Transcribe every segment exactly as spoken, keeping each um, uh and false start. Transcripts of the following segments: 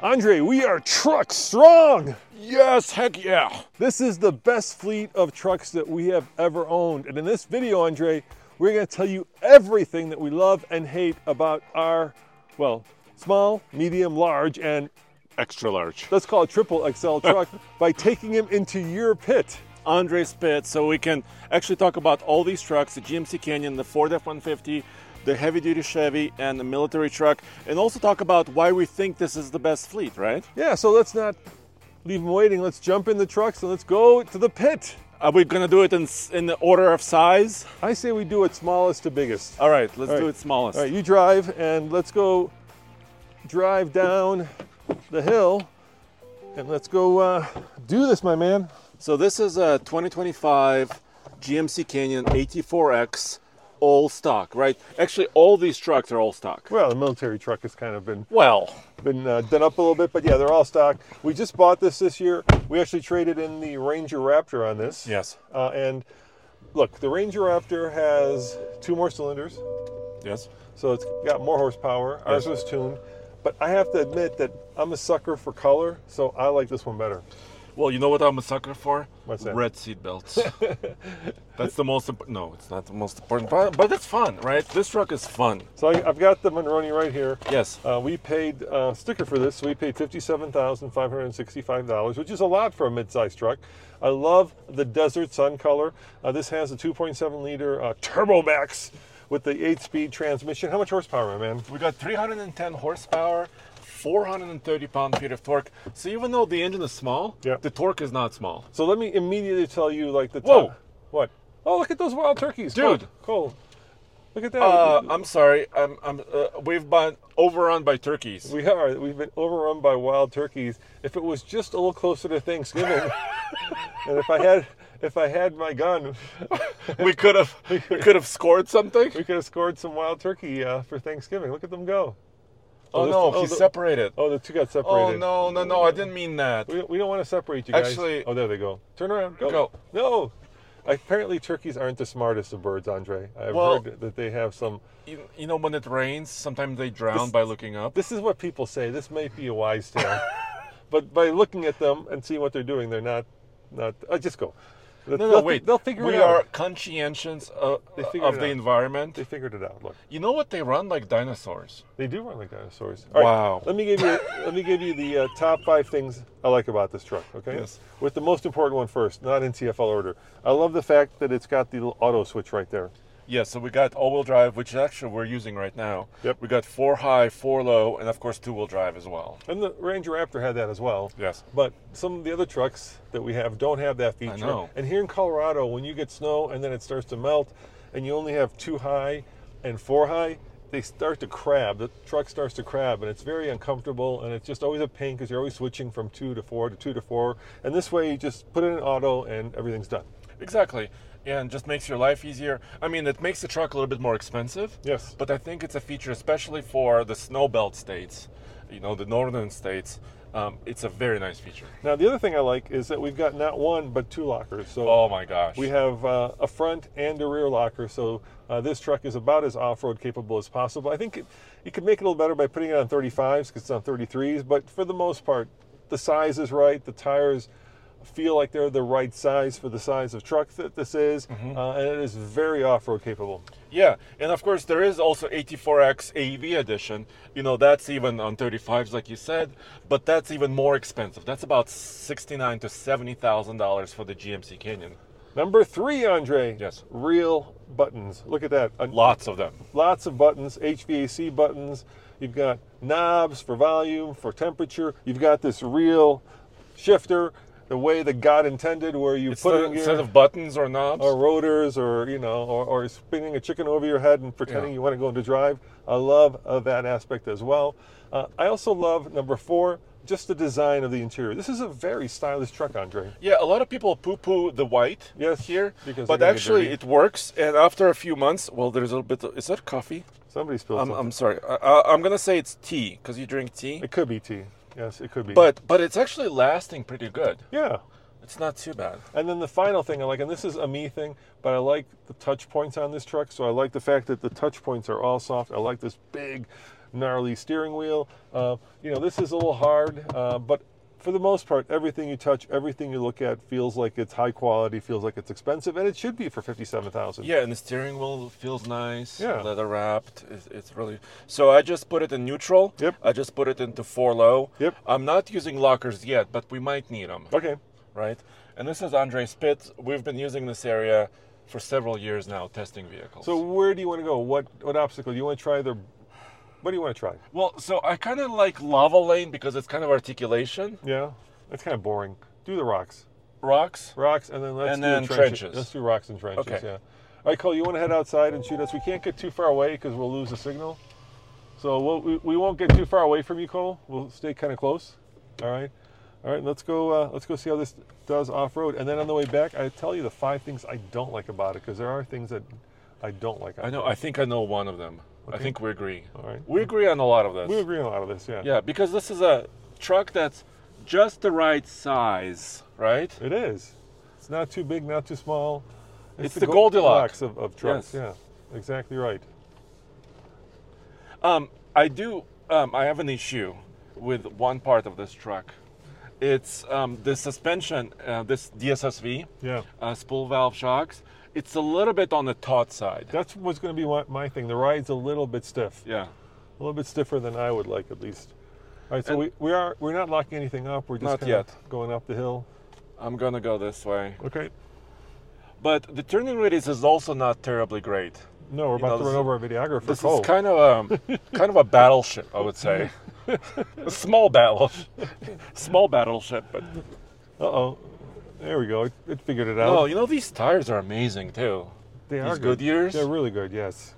Andre, we are truck strong. Yes, heck yeah. This is the best fleet of trucks that we have ever owned. And in this video, Andre, we're going to tell you everything that we love and hate about our, well, small, medium, large, and extra large. Let's call it triple X L truck by taking him into your pit. Andre's pit, so we can actually talk about all these trucks, the G M C Canyon, the Ford F one fifty, the heavy-duty Chevy, and the military truck, and also talk about why we think this is the best fleet, right? Yeah, so let's not leave them waiting. Let's jump in the trucks and let's go to the pit. Are we gonna do it in, in the order of size? I say we do it smallest to biggest. All right, let's all right. do it smallest. All right, you drive and let's go drive down the hill and let's go uh, do this, my man. So this is a twenty twenty-five G M C Canyon A T four X, all stock, right? Actually, all these trucks are all stock. Well, the military truck has kind of been well been uh, done up a little bit, but yeah, they're all stock. We just bought this this year. We actually traded in the Ranger Raptor on this. Yes. Uh, and look, the Ranger Raptor has two more cylinders. Yes. So it's got more horsepower. Ours yes. was tuned. But I have to admit that I'm a sucker for color, so I like this one better. Well, you know what I'm a sucker for? What's that? Red seat belts. That's the most important. No, it's not the most important part, but it's fun, right? This truck is fun. So I, I've got the Monroney right here. Yes. Uh, we paid a uh, sticker for this. So we paid fifty-seven thousand five hundred sixty-five dollars, which is a lot for a mid-size truck. I love the Desert Sun color. Uh, this has a two point seven liter uh, Turbo Max with the eight-speed transmission. How much horsepower, my man? We got three hundred ten horsepower. four hundred thirty pound-feet of torque. So even though the engine is small, yeah. the torque is not small. So let me immediately tell you, like the top. Whoa! What? Oh, look at those wild turkeys, dude! Cole, look at that. Uh, I'm sorry. I'm. I'm. Uh, we've been overrun by turkeys. We are. We've been overrun by wild turkeys. If it was just a little closer to Thanksgiving, and if I had, if I had my gun, we could have. We could have scored something. We could have scored some wild turkey uh, for Thanksgiving. Look at them go. Oh, oh no, oh, he's the, separated. Oh, the two got separated. Oh, no, no, no, I didn't mean that. We, we don't want to separate you guys. Actually... Oh, there they go. Turn around. Go. Go. No. Apparently, turkeys aren't the smartest of birds, Andre. I've well, heard that they have some... You, you know, when it rains, sometimes they drown this, by looking up. This is what people say. This might be a wise tale. But by looking at them and seeing what they're doing, they're not... not. Uh, just go. No, no, they'll, wait. They'll figure we it out. We are conscientious uh, of the environment. They figured it out. Look. You know what? They run like dinosaurs. They do run like dinosaurs. All wow. Right, let me give you. let me give you the uh, top five things I like about this truck. Okay. Yes. With the most important one first, not in T F L order. I love the fact that it's got the little auto switch right there. Yeah, so we got all-wheel drive, which actually we're using right now. Yep. We got four high, four low, and of course two-wheel drive as well. And the Ranger Raptor had that as well. Yes. But some of the other trucks that we have don't have that feature. I know. And here in Colorado, when you get snow and then it starts to melt, and you only have two high and four high, they start to crab. The truck starts to crab, and it's very uncomfortable, and it's just always a pain because you're always switching from two to four to two to four. And this way, you just put it in auto, and everything's done. Exactly. And just makes your life easier. I mean, it makes the truck a little bit more expensive. Yes. But I think it's a feature, especially for the snow belt states, you know, the northern states. Um, it's a very nice feature. Now, the other thing I like is that we've got not one, but two lockers. So oh my gosh. We have uh, a front and a rear locker. So uh, this truck is about as off-road capable as possible. I think it, you could make it a little better by putting it on thirty-fives because it's on thirty-threes. But for the most part, the size is right. The tires feel like they're the right size for the size of truck that this is, mm-hmm. uh, and it is very off-road capable. Yeah, and of course there is also A T four X A E V edition. You know, that's even on thirty-fives like you said, but that's even more expensive. That's about sixty-nine to seventy thousand dollars for the G M C Canyon. Number three, Andre. Yes. Real buttons. Look at that. Lots of them. Lots of buttons. H V A C buttons. You've got knobs for volume, for temperature. You've got this real shifter. The way that God intended, where you it's put the, it in instead of buttons or knobs, or rotors, or you know, or, or spinning a chicken over your head and pretending yeah. you want to go into drive. I love uh, that aspect as well. Uh, I also love number four, just the design of the interior. This is a very stylish truck, Andre. Yeah, a lot of people poo-poo the white yes, here, because but actually it works. And after a few months, well, there's a little bit. Of, is that coffee? Somebody spilled I'm, something. I'm sorry. I, I'm gonna say it's tea because you drink tea. It could be tea. Yes, it could be. But but it's actually lasting pretty good. Yeah. It's not too bad. And then the final thing I like, and this is a me thing, but I like the touch points on this truck. So I like the fact that the touch points are all soft. I like this big gnarly steering wheel. Uh, you know, this is a little hard, uh, but for the most part, everything you touch, everything you look at feels like it's high quality, feels like it's expensive, and it should be for fifty-seven thousand dollars. Yeah, and the steering wheel feels nice, Yeah. leather wrapped. It's, it's really. So I just put it in neutral. Yep. I just put it into four low. Yep. I'm not using lockers yet, but we might need them. Okay. Right? And this is Andre Spitz. We've been using this area for several years now, testing vehicles. So where do you want to go? What what obstacle? Do you want to try the... What do you want to try? well, so I kind of like lava lane because it's kind of articulation. Yeah? That's kind of boring. Do the rocks. Rocks. Rocks, and then let's And do then trenches. trenches. Let's do rocks and trenches, Okay. yeah. All right, Cole, you want to head outside and shoot us? We can't get too far away because we'll lose the signal. So we'll, we, we won't get too far away from you, Cole. We'll stay kind of close. All right? All right, let's go uh, Let's go see how this does off-road. And then on the way back, I tell you the five things I don't like about it, because there are things that I don't like. I know. I think I know one of them. I Okay. think we agree. All right. We agree on a lot of this. We agree on a lot of this, yeah. Yeah, because this is a truck that's just the right size, right? It is. It's not too big, not too small. It's the Goldilocks. of, of trucks, Yes. yeah. Exactly right. Um, I do. Um, I have an issue with one part of this truck. It's um, the suspension. Uh, this D S S V, Yeah. uh, spool valve shocks. It's a little bit on the taut side. That's what's going to be my, my thing. The ride's a little bit stiff. Yeah. A little bit stiffer than I would like, at least. All right, so And- we, we are we're not locking anything up. We're just Not kinda yet. going up the hill. I'm gonna go this way. Okay. But the turning radius is also not terribly great. No, we're You about know, to this run is- over a videographer. This Cole. is kind of a kind of a battleship, I would say. A small battle, small battleship. But Uh oh. There we go. It, it figured it out. no, you know these tires are amazing too, they these are good. Goodyears? They're really good. Yes.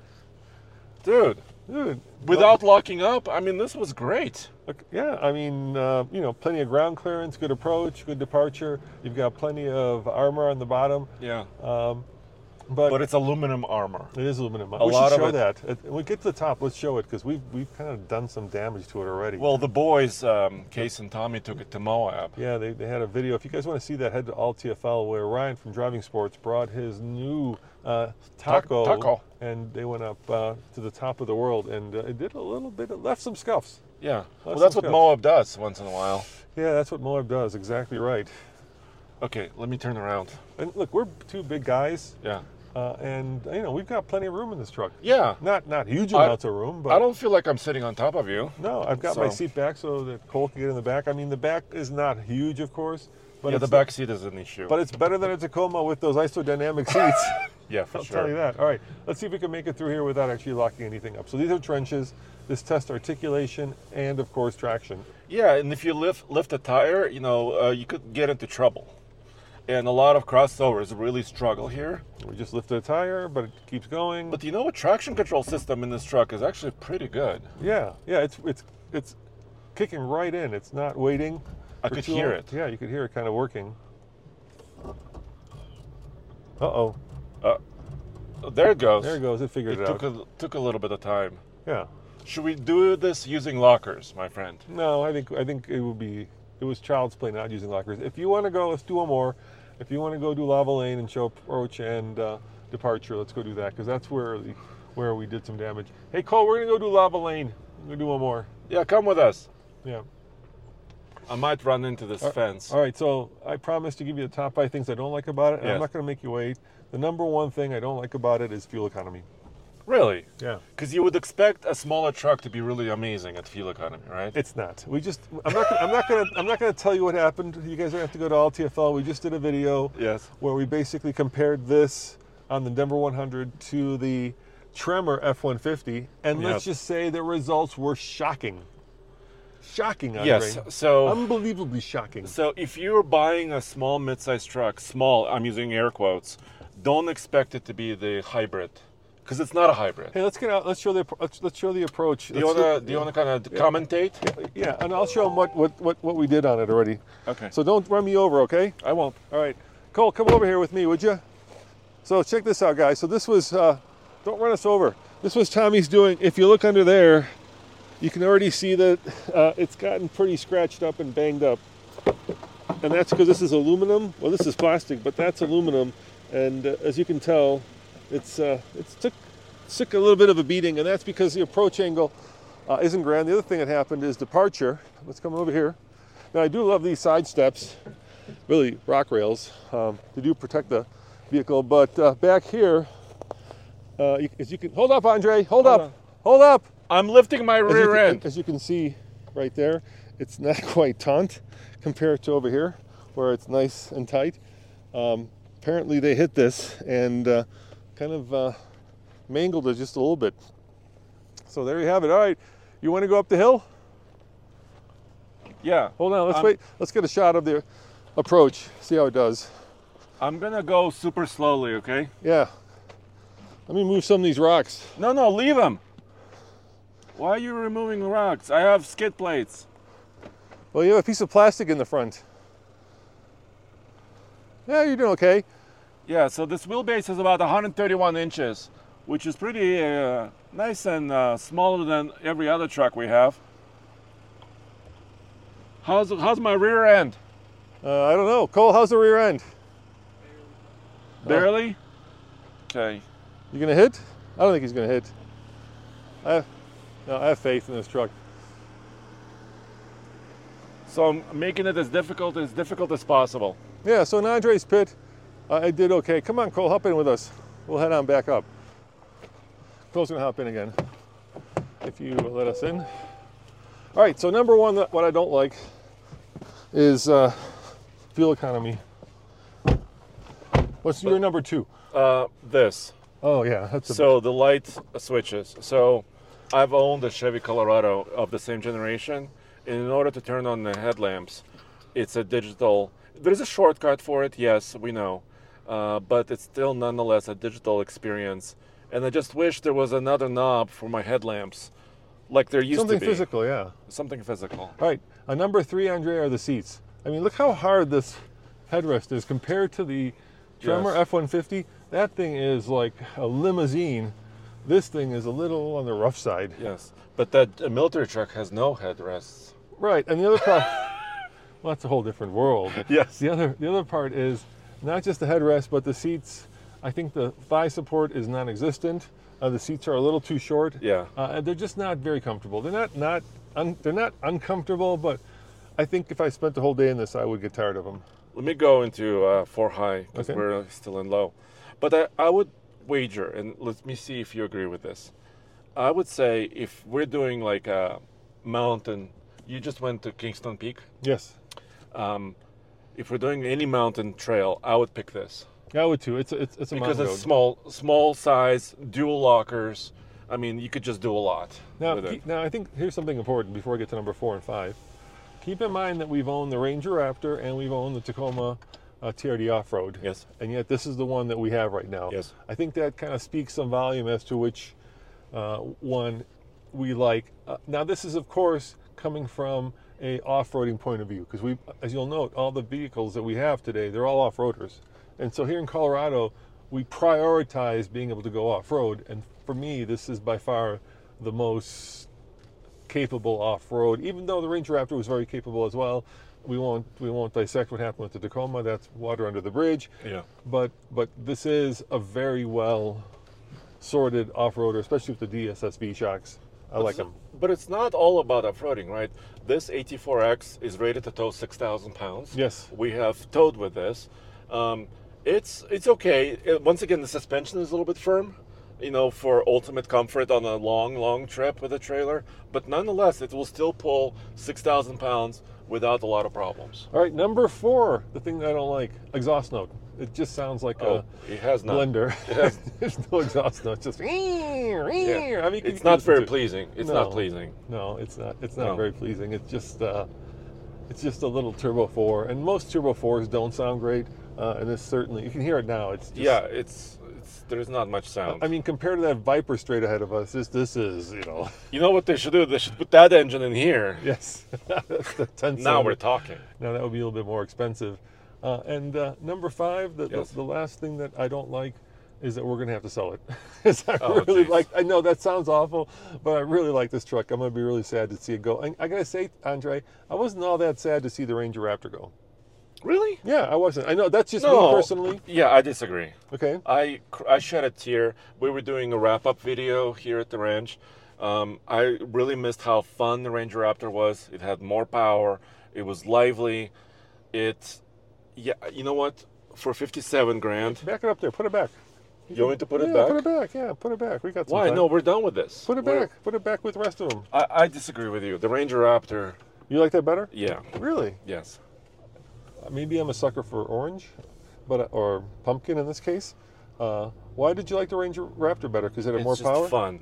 dude. Dude. Without locking up, I mean, this was great. Look, yeah, I mean, uh, you know, plenty of ground clearance, good approach, good departure. You've got plenty of armor on the bottom, Yeah, um, but, but it's aluminum armor. it is aluminum. a we lot should of show it- that. It- When we get to the top, let's show it because we've we've kind of done some damage to it already. Well, the boys, um, Case and Tommy, took it to Moab. yeah, they, they had a video. If you guys want to see that, head to All T F L where Ryan from Driving Sports brought his new uh, taco, taco. and they went up uh, to the top of the world, and uh, it did a little bit. It left some scuffs. Yeah, well, That's that's some what stuff. Moab does once in a while. Yeah, that's what Moab does. Exactly right. Okay, let me turn around. And look, we're two big guys. Yeah. Uh, and you know we've got plenty of room in this truck. Yeah. Not not huge I- amounts of room, but I don't feel like I'm sitting on top of you. no, I've got my So- seat back so that Cole can get in the back. I mean, the back is not huge, of course, but yeah, it's the back seat is an issue. but it's better than a Tacoma with those isodynamic seats. yeah, for I'll sure. tell you that. All right, let's see if we can make it through here without actually locking anything up. So these are trenches. This tests articulation and, of course, traction. Yeah, and if you lift lift a tire, you know, uh, you could get into trouble. And a lot of crossovers really struggle here. We just lifted a tire, but it keeps going. But you know what? Traction control system in this truck is actually pretty good. yeah, yeah, it's it's it's kicking right in. It's not waiting. I for could too hear long. it. Yeah, you could hear it kind of working. Uh oh. Uh, there it goes. There it goes. It figured It it, took out. a, took a little bit of time. Yeah. Should we do this using lockers, my friend? No, I think I think it would be it was child's play not using lockers. If you want to go, let's do one more. If you want to go do lava lane and show approach and uh, departure, let's go do that because that's where the, where we did some damage. Hey Cole, we're gonna go do lava lane. We're gonna do one more. Yeah, come with us. Yeah. I might run into this fence. All right. So I promised to give you the top five things I don't like about it, and I'm Yes. not gonna make you wait. The number one thing I don't like about it is fuel economy. Really? Yeah. Because you would expect a smaller truck to be really amazing at fuel economy, right? It's not. We just. I'm not. Gonna, I'm not gonna. I'm not gonna tell you what happened. You guys don't have to go to All T F L. We just did a video Yes. where we basically compared this on the Denver one hundred to the Tremor F one fifty, and let's Yes. just say the results were shocking. Shocking, Andre. Yes. So. Unbelievably shocking. So if you're buying a small mid-sized truck, small, I'm using air quotes, don't expect it to be the hybrid, because it's not a hybrid. Hey, let's get out. Let's show the. Let's, let's show the approach. Do you wanna do you wanna kind of commentate? Yeah, and I'll show them what, what, what, what we did on it already. Okay. So don't run me over, okay? I won't. All right, Cole, come over here with me, would you? So check this out, guys. So this was, uh, don't run us over. This was Tommy's doing. If you look under there, you can already see that uh, it's gotten pretty scratched up and banged up. And that's because this is aluminum. Well, this is plastic, but that's aluminum. And uh, as you can tell, it's uh, it's took took a little bit of a beating, and that's because the approach angle uh, isn't grand. The other thing that happened is departure. Let's come over here. Now, I do love these side steps, really rock rails. Um, they do protect the vehicle, but uh, back here, uh, you, as you can, hold up, Andre, hold, hold up, on. hold up. I'm lifting my as rear can, end. As you can see right there, it's not quite taut compared to over here, where it's nice and tight. Um, apparently they hit this and uh, kind of uh, mangled it just a little bit. So there you have it. All right, you want to go up the hill? Yeah. Hold on, let's I'm, wait. Let's get a shot of the approach, see how it does. I'm gonna go super slowly, okay? Yeah. Let me move some of these rocks. No, no, leave them. Why are you removing rocks? I have skid plates. Well, you have a piece of plastic in the front. Yeah, you're doing okay. Yeah, so this wheelbase is about one hundred thirty-one inches, which is pretty uh, nice and uh, smaller than every other truck we have. How's, how's my rear end? Uh, I don't know. Cole, how's the rear end? Barely? Okay. You gonna hit? I don't think he's gonna hit. I have, no, I have faith in this truck. So I'm making it as difficult as difficult as possible. Yeah, so in Andre's pit, uh, I did okay. Come on, Cole, hop in with us. We'll head on back up. Cole's gonna hop in again, if you let us in. All right, so number one, what I don't like is uh, fuel economy. What's your number two? Uh, this. Oh yeah, that's a So the light switches. So I've owned a Chevy Colorado of the same generation. And in order to turn on the headlamps, it's a digital. There's a shortcut for it, yes, we know. Uh, but it's still nonetheless a digital experience. And I just wish there was another knob for my headlamps, like there used something to be. physical, yeah. Something physical. All right, uh, number three, Andre, are the seats. I mean, look how hard this headrest is compared to the Tremor Yes. F one fifty. That thing is like a limousine. This thing is a little on the rough side. Yes, but that uh, military truck has no headrests. Right, and the other part, well, that's a whole different world. Yes. The other, the other part is not just the headrest, but the seats. I think the thigh support is non-existent. Uh, the seats are a little too short. Yeah. Uh, and they're just not very comfortable. They're not not un, they're not uncomfortable, but I think if I spent the whole day in this, I would get tired of them. Let me go into uh, four high because Okay. we're still in low. But I, I would wager, and let me see if you agree with this. I would say if we're doing like a mountain, you just went to Kingston Peak. Yes, Um, if we're doing any mountain trail, I would pick this I would too. It's a, it's it's a because mountain it's road. small, small size, dual lockers. I mean, you could just do a lot Now, with it. keep- now I think here's something important before we get to number four and five. Keep in mind that we've owned the Ranger Raptor and we've owned the Tacoma uh, T R D Off-Road. Yes. And yet this is the one that we have right now. Yes. I think that kind of speaks some volume as to which uh, one we like. Uh, now this is of course coming from a off-roading point of view because we, as you'll note, all the vehicles that we have today, they're all off-roaders. And so here in Colorado, we prioritize being able to go off-road. And for me, this is by far the most capable off-road, even though the Ranger Raptor was very capable as well. We won't we won't dissect what happened with the Tacoma. That's water under the bridge. Yeah. But but this is a very well sorted off-roader, especially with the D S S V shocks. I like them. But it's not all about off-roading, right? This A T four X is rated to tow six thousand pounds. Yes. We have towed with this. Um, it's it's okay. Uh, Once again, the suspension is a little bit firm, you know, for ultimate comfort on a long, long trip with a trailer. But nonetheless, it will still pull six thousand pounds without a lot of problems. All right, number four, the thing that I don't like, exhaust note. It just sounds like Oh, it has a not. blender. It has- There's no exhaust note. It's just. Yeah. I mean, you It's can not listen very to- pleasing. It's No. not pleasing. No, it's not. It's not No. very pleasing. It's just, uh, it's just a little turbo four, and most turbo fours don't sound great. Uh, and this certainly, you can hear it now. It's just, Yeah, it's it's there's not much sound. I mean, compared to that Viper straight ahead of us, this this is, you know, You know what they should do? They should put that engine in here. yes. That's the ten Now cylinder. we're talking. Now that would be a little bit more expensive. Uh, and uh, number five, the, Yes. the the last thing that I don't like is that we're going to have to sell it. 'Cause I Oh, really geez. like. I know that sounds awful, but I really like this truck. I'm going to be really sad to see it go. And I got to say, Andre, I wasn't all that sad to see the Ranger Raptor go. Really? Yeah, I wasn't. I know that's just No. me personally. Yeah, I disagree. Okay. I, cr- I shed a tear. We were doing a wrap-up video here at the ranch, Um, I really missed how fun the Ranger Raptor was. It had more power. It was lively. It, yeah, you know what? For fifty-seven grand, Back it up there. Put it back. you want me to put yeah, it back? put it back. Yeah, put it back. We got some Why? time. No, we're done with this. Put it We're- back. Put it back with the rest of them. I, I disagree with you. The Ranger Raptor, You like that better? yeah, Really? yes. Maybe I'm a sucker for orange, but or pumpkin in this case. Uh, why did you like the Ranger Raptor better? Because it had It's more just power. fun.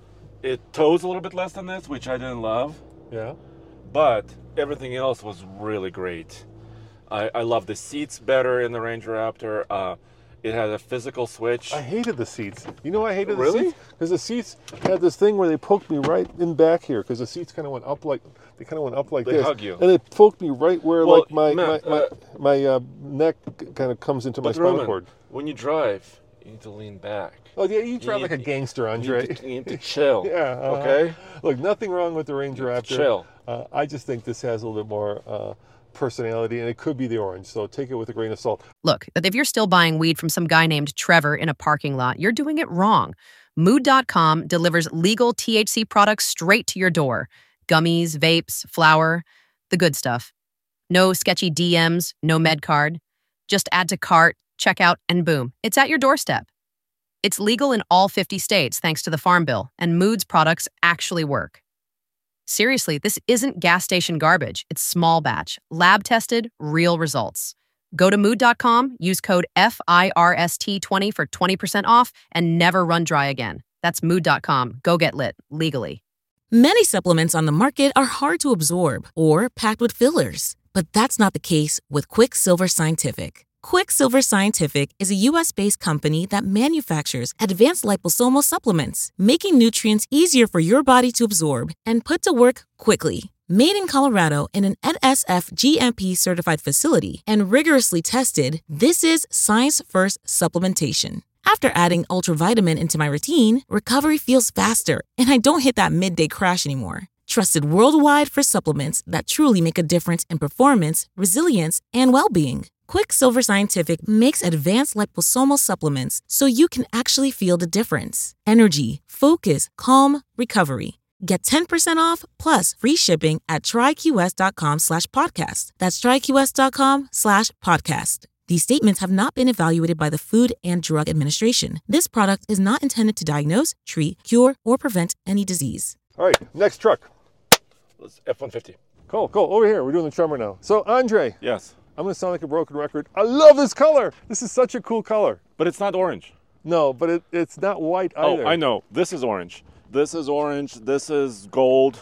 It tows a little bit less than this, which I didn't love, Yeah. but everything else was really great. I, I love the seats better in the Ranger Raptor. Uh, it had a physical switch. I hated the seats. You know why I hated the Really? seats? Because the seats had this thing where they poked me right in back here. Because the seats kind of went up like they kind of went up like They this. hug you. And they poked me right where Well, like my Matt, my my, uh, my uh, neck kind of comes into my But spinal Roman, cord. when you drive, you need to lean back. Oh yeah, you drive need- like a gangster, You Andre. need to, you need to chill. Yeah. uh-huh. Okay? Look, nothing wrong with the Ranger Raptor. Chill. Uh, I just think this has a little bit more uh, personality, and it could be the orange. So take it with a grain of salt. Look, if you're still buying weed from some guy named Trevor in a parking lot, you're doing it wrong. Mood dot com delivers legal T H C products straight to your door. Gummies, vapes, flour, the good stuff. No sketchy D Ms, no med card. Just add to cart, check out, and boom, it's at your doorstep. It's legal in all fifty states thanks to the Farm Bill, and Mood's products actually work. Seriously, this isn't gas station garbage. It's small batch, lab tested, real results. Go to mood dot com, use code F I R S T twenty for twenty percent off, and never run dry again. That's mood dot com. Go get lit, legally. Many supplements on the market are hard to absorb or packed with fillers, but that's not the case with Quicksilver Scientific. Quicksilver Scientific is a U S-based company that manufactures advanced liposomal supplements, making nutrients easier for your body to absorb and put to work quickly. Made in Colorado in an N S F G M P certified facility and rigorously tested, this is science-first supplementation. After adding ultravitamin into my routine, recovery feels faster, and I don't hit that midday crash anymore. Trusted worldwide for supplements that truly make a difference in performance, resilience, and well-being. Quicksilver Scientific makes advanced liposomal supplements so you can actually feel the difference. Energy, focus, calm, recovery. Get ten percent off plus free shipping at tryqs.com slash podcast. That's tryqs.com slash podcast. These statements have not been evaluated by the Food and Drug Administration. This product is not intended to diagnose, treat, cure, or prevent any disease. All right, next truck. Let's F one fifty. Cool, cool. Over here, we're doing the Tremor now. So Andre, Yes. I'm gonna sound like a broken record. I love this color. This is such a cool color. But it's not orange. No, but it, it's not white either. Oh, I know. This is orange. This is orange. This is gold.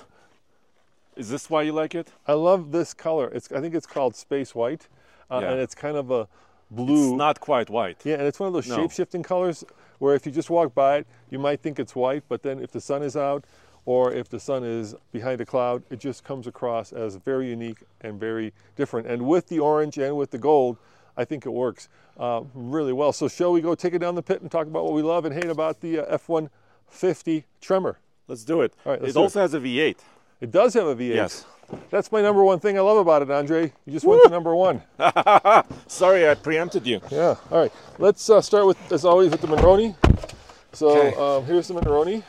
Is this why you like it? I love this color. It's I think it's called Space White, uh, Yeah. and it's kind of a blue. It's not quite white. Yeah, and it's one of those No. shape-shifting colors where if you just walk by it, you might think it's white, but then if the sun is out or if the sun is behind a cloud, it just comes across as very unique and very different. And with the orange and with the gold, I think it works uh, really well. So shall we go take it down the pit and talk about what we love and hate about the uh, F one fifty Tremor? Let's do it. All right, let's it do also has a V eight. It does have a V eight. Yes. That's my number one thing I love about it, Andre. You just went to number one. Sorry, I preempted you. Yeah. All right. Let's uh, start with, as always, with the Monroney. So Okay. um, here's the Monroney.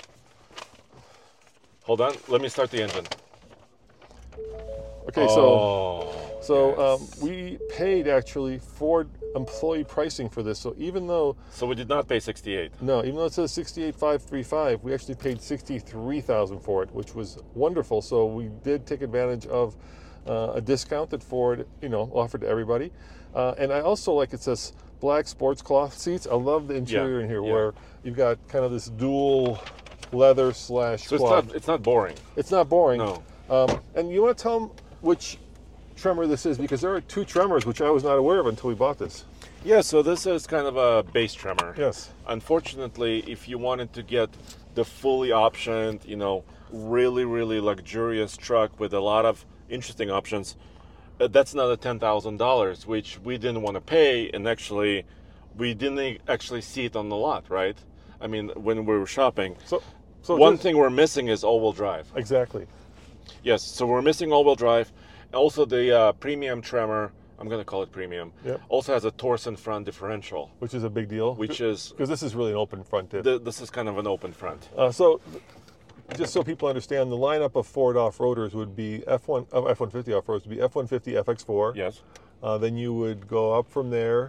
Hold on. Let me start the engine. Okay. So Oh. so um, yes. we paid actually Ford employee pricing for this. So even though So we did not pay sixty-eight. no, even though it says sixty-eight thousand five hundred thirty-five, we actually paid sixty-three thousand for it, which was wonderful. So we did take advantage of uh, a discount that Ford, you know, offered to everybody. Uh, and I also like it says black sports cloth seats. I love the interior Yeah, in here yeah. where you've got kind of this dual leather slash So it's cloth. not it's not boring. It's not boring. No. Um, and you want to tell them which Tremor this is, because there are two Tremors which I was not aware of until we bought this. Yeah, so this is kind of a base Tremor. Yes. Unfortunately, if you wanted to get the fully optioned, you know, really, really luxurious truck with a lot of interesting options, uh, that's another ten thousand dollars, which we didn't want to pay, and actually, we didn't actually see it on the lot, right? I mean, when we were shopping. So, so One just- thing we're missing is all-wheel drive. Exactly. Yes, so we're missing all-wheel drive. Also, the uh, premium Tremor, I'm going to call it premium, Yep. also has a Torsen front differential, Which is a big deal. which is, because this is really an open front diff. th- this is kind of an open front. Uh, so just so people understand, the lineup of Ford off-roaders would be F one, uh, F one fifty off-roaders would be F one fifty F X four. Yes. Uh, then you would go up from there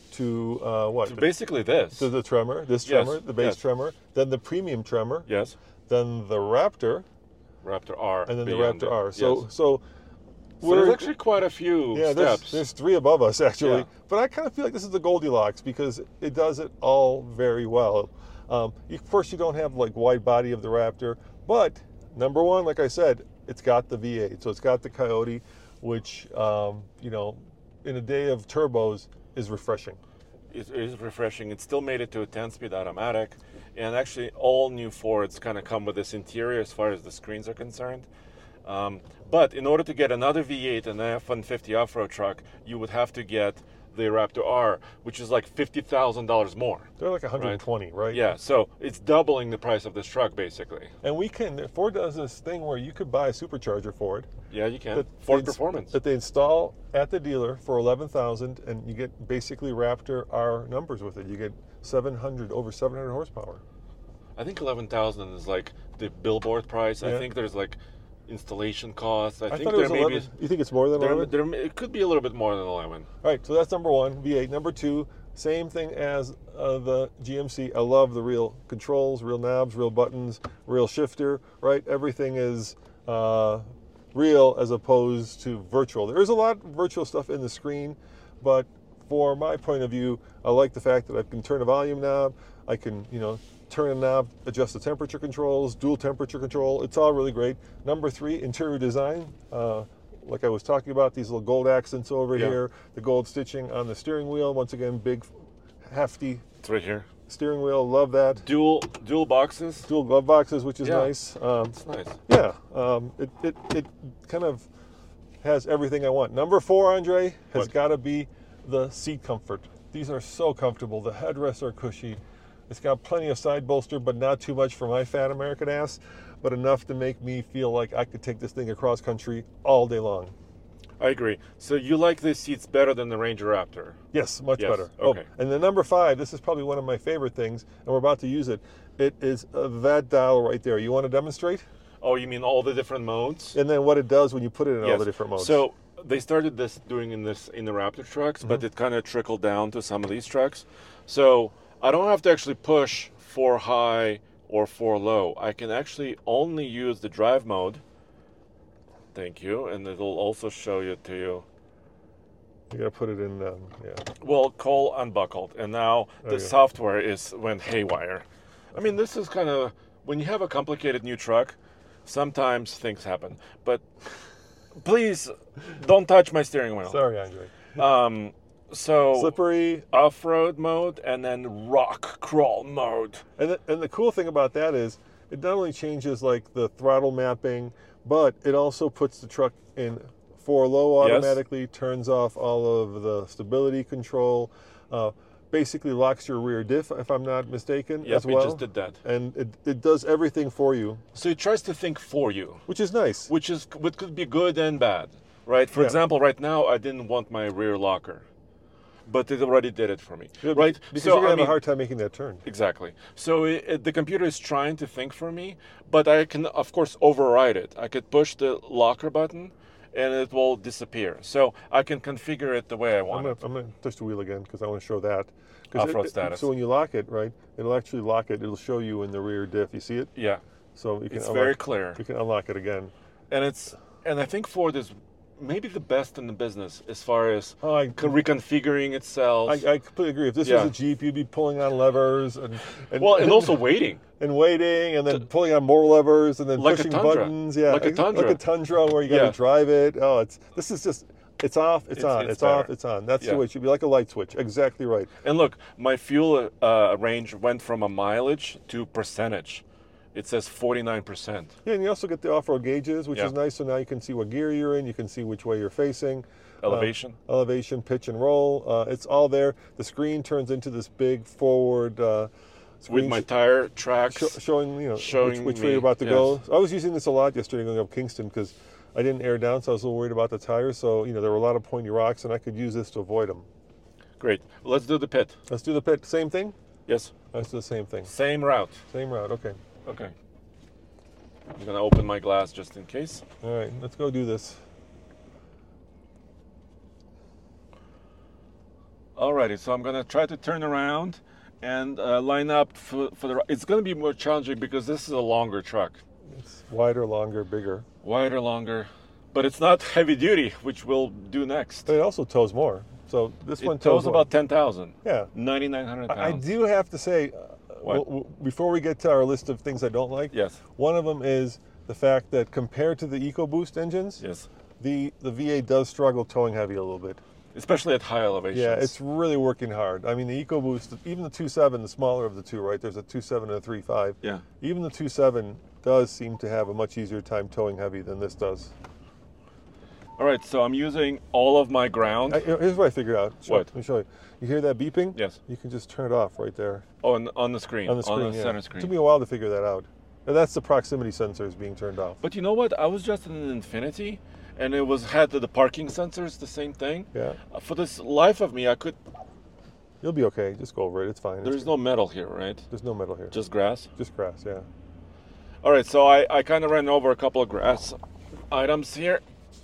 to uh, what? So basically this. To the Tremor, this Yes, Tremor, the base yes. Tremor, then the premium Tremor, Yes. then the Raptor, Raptor R. and then the beyond Raptor it. R. So, Yes. so So there's actually quite a few yeah, there's, steps. there's three above us actually, Yeah. but I kind of feel like this is the Goldilocks because it does it all very well. Um, you, of course, you don't have like wide body of the Raptor, but number one, like I said, it's got the V eight, so it's got the Coyote, which um, you know, in a day of turbos is refreshing. It is refreshing. It still made it to a ten-speed automatic, and actually all new Fords kind of come with this interior as far as the screens are concerned. Um, but in order to get another V eight and an F one fifty off-road truck, you would have to get the Raptor R, which is like fifty thousand dollars more. They're like one hundred twenty, right? Yeah, so it's doubling the price of this truck basically. And we can, Ford does this thing where you could buy a supercharger for it. Yeah, you can. that Ford they ins- Performance. That they install at the dealer for eleven thousand dollars, and you get basically Raptor R numbers with it. You get seven hundred, over seven hundred horsepower. I think eleven thousand is like the billboard price. Yeah. I think there's like installation costs. I, I think thought it there was may eleven. be. You think it's more than There, eleven? there, it could be a little bit more than eleven. All right, so that's number one, V eight. Number two, same thing as uh, the G M C. I love the real controls, real knobs, real buttons, real shifter, right? Everything is uh, real as opposed to virtual. There is a lot of virtual stuff in the screen, but for my point of view, I like the fact that I can turn a volume knob, I can, you know, turn a knob, adjust the temperature controls, dual temperature control. It's all really great. Number three, interior design. Uh, like I was talking about, these little gold accents over Yeah. here, the gold stitching on the steering wheel. Once again, big, hefty It's right here. steering wheel. Love that. Dual dual boxes. Dual glove boxes, which is Yeah. nice. Um, It's nice. yeah, um, it, it, it kind of has everything I want. Number four, Andre, has What? got to be the seat comfort. These are so comfortable. The headrests are cushy. It's got plenty of side bolster, but not too much for my fat American ass, but enough to make me feel like I could take this thing across country all day long. I agree. So you like these seats better than the Ranger Raptor? Yes, much Yes, better. okay. Oh, and the number five, this is probably one of my favorite things, and we're about to use it. It is uh, that dial right there. You want to demonstrate? Oh, you mean all the different modes? And then what it does when you put it in all Yes. the different modes. So they started this doing in this in the Raptor trucks, but it kind of trickled down to some of these trucks. So I don't have to actually push for high or for low. I can actually only use the drive mode. Thank you, and it'll also show you to you. you got to put it in, um, yeah. Well, Cole unbuckled, and now There the you go. software is went haywire. I mean, this is kind of when you have a complicated new truck. Sometimes things happen, but please don't touch my steering wheel. Sorry, Andre. Um, so Slippery. off-road mode and then rock crawl mode. And the, and the cool thing about that is it not only changes like the throttle mapping, but it also puts the truck in four low Yes. automatically, turns off all of the stability control, uh, basically locks your rear diff, if I'm not mistaken, Yep, as well. it just did that. And it, it does everything for you, So it tries to think for you, which is nice. which is which could be good and bad, right? For Yeah. example, right now I didn't want my rear locker, but it already did it for me, Good, right? Because so you're going I to have mean, a hard time making that turn. exactly. So it, it, the computer is trying to think for me, but I can of course override it. I could push the locker button, and it will disappear. So I can configure it the way I I'm want going it. to I'm gonna touch the wheel again because I want to show that. 'Cause Off-road it- it- status. So when you lock it, right, it'll actually lock it. It'll show you in the rear diff. You see it? Yeah, So you can it's unlock, very clear. You can unlock it again. and it's and I think Ford is maybe the best in the business as far as Oh, I, co- reconfiguring itself. I, I completely agree. If this Yeah. was a Jeep, you'd be pulling on levers and, and well, and also waiting. and waiting, and then pulling on more levers, and then Like a pushing Tundra. buttons. Yeah, Like a ex- Tundra. like a Tundra, where you got to Yeah. drive it. Oh, it's this is just it's off, it's, It's- on, it's it's, off, better. it's on. That's Yeah. the way it should be, like a light switch. Exactly right. And look, my fuel uh, range went from a mileage to percentage. It says forty-nine percent. Yeah, and you also get the off-road gauges, which Yeah. is nice. So now you can see what gear you're in. You can see which way you're facing. Elevation. Uh, elevation, pitch, and roll. Uh, it's all there. The screen turns into this big forward uh, screen With my sh- tire tracks. sho- showing you know showing which, which way me, you're about to yes. go. I was using this a lot yesterday going up Kingston because I didn't air down, so I was a little worried about the tires. So you know there were a lot of pointy rocks, and I could use this to avoid them. Great. Let's do the pit. Let's do the pit. Same thing. Yes. Let's do the same thing. Same route. Same route. Okay. Okay. I'm gonna open my glass just in case. All right, let's go do this. Alrighty, so I'm gonna try to turn around and uh, line up for, for the. It's gonna be more challenging because this is a longer truck, It's wider, longer, bigger. wider, longer, but it's not heavy duty, which we'll do next. But it also tows more. So this one It tows more. about ten thousand. Yeah. ninety-nine hundred I, I pounds. do have to say, uh, What? w- w- before we get to our list of things I don't like, Yes. one of them is the fact that compared to the EcoBoost engines, Yes. the, the V eight does struggle towing heavy a little bit. Especially at high elevations. Yeah, it's really working hard. I mean, the EcoBoost, even the two point seven, the smaller of the two, right? There's a two point seven and a three point five. Yeah. Even the two point seven does seem to have a much easier time towing heavy than this does. All right, so I'm using all of my ground. I, here's what I figured out. Show- What? Let me show you. You hear that beeping? Yes. You can just turn it off right there on on the screen. on the screen. On the yeah. center It took me screen. a while to figure that out. And that's the proximity sensors being turned off. But you know what? I was just in an Infinity, and it was had the, the parking sensors, the same thing. Yeah. Uh, For this life of me, I could. You'll be okay. Just go over it. It's fine. It's There's good. no metal here, right? There's no metal here. Just grass. Just grass. Yeah. All right, so I, I kind of ran over a couple of grass items here.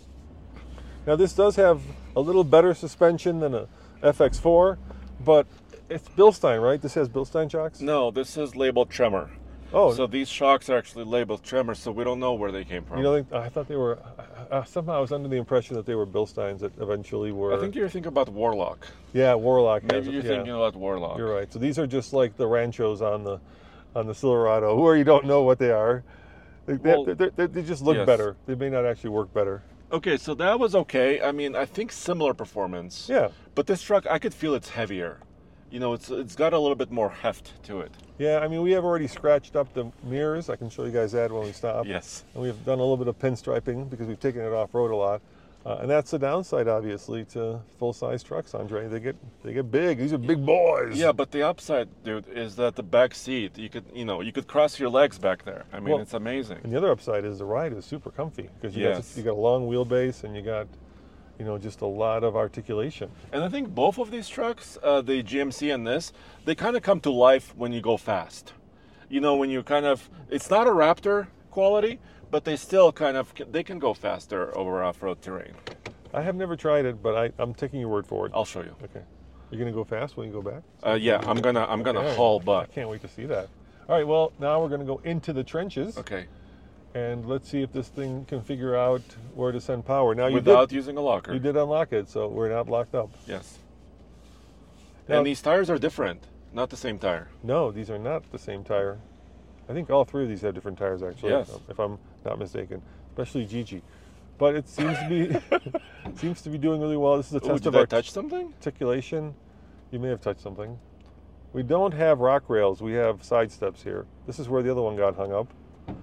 Now this does have a little better suspension than a F X four, but it's Bilstein, right? This has Bilstein shocks. No, this is labeled Tremor. Oh, So these shocks are actually labeled Tremor, so we don't know where they came from. you know, I thought they were. Uh, somehow I was under the impression that they were Bilsteins that eventually were. I think you're thinking about Warlock. Yeah, Warlock. Maybe has it, you're yeah. thinking about Warlock. You're right. So these are just like the Ranchos on the on the Silverado, where you don't know what they are. They, they- Well, they, they, they just look yes. better. They may not actually work better. Okay, so that was okay. I mean, I think similar performance. Yeah. But this truck, I could feel it's heavier. You know, it's it's got a little bit more heft to it. Yeah, I mean, we have already scratched up the mirrors. I can show you guys that when we stop. Yes. And we've done a little bit of pinstriping because we've taken it off road a lot. Uh, and that's the downside, obviously, to full-size trucks, Andre. They get they get big. These are big boys. Yeah, but the upside, dude, is that the back seat, you could, you know, you could cross your legs back there. I mean, Well, it's amazing. And the other upside is the ride is super comfy because you, Yes. got, you got a long wheelbase and you got, you know, just a lot of articulation. And I think both of these trucks, uh, the G M C and this, they kind of come to life when you go fast. You know, when you kind of, it's not a Raptor quality, but they still kind of, they can go faster over off-road terrain. I have never tried it, but I, I'm taking your word for it. I'll show you. Okay. You're gonna go fast when you go back? Uh, yeah, I'm gonna, I'm gonna Okay. haul I butt. can't wait to see that. All right. Well, now we're gonna go into the trenches. Okay. And let's see if this thing can figure out where to send power. Now you Without did, using a locker. you did unlock it, so we're not locked up. Yes. Now- And these tires are different, not the same tire. No, these are not the same tire. I think all three of these have different tires, actually. Yes. If I'm not mistaken, especially Gigi. But it seems to be seems to be doing really well. This is a Ooh, test did of I our touch something? articulation. You may have touched something. We don't have rock rails. We have side steps here. This is where the other one got hung up.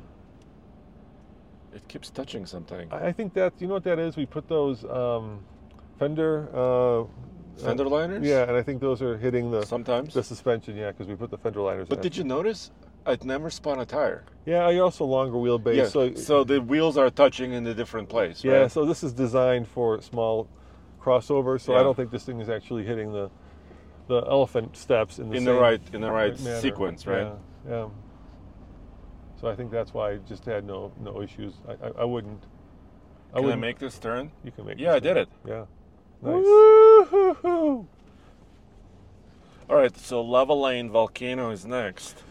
It keeps touching something. I I think that, you know what that is? We put those um, fender. Uh, Fender uh, liners? Yeah, and I think those are hitting the Sometimes. the suspension. Yeah, because we put the fender liners. But in. did you notice? I'd never spun a tire. Yeah, you're also longer wheelbase. Yeah. So, So, the wheels are touching in a different place. yeah, Right? so this is designed for small crossovers. So I Yeah. don't think this thing is actually hitting the the elephant steps in the In same the right, in the right manner. sequence, right? Yeah, yeah. So I think that's why I just had no no issues. I I, I wouldn't. I Can I wouldn't. make this turn? You can make. Yeah, this I did one. it. Yeah. Nice. Woo-hoo-hoo. All right, so Lava Lane Volcano is next.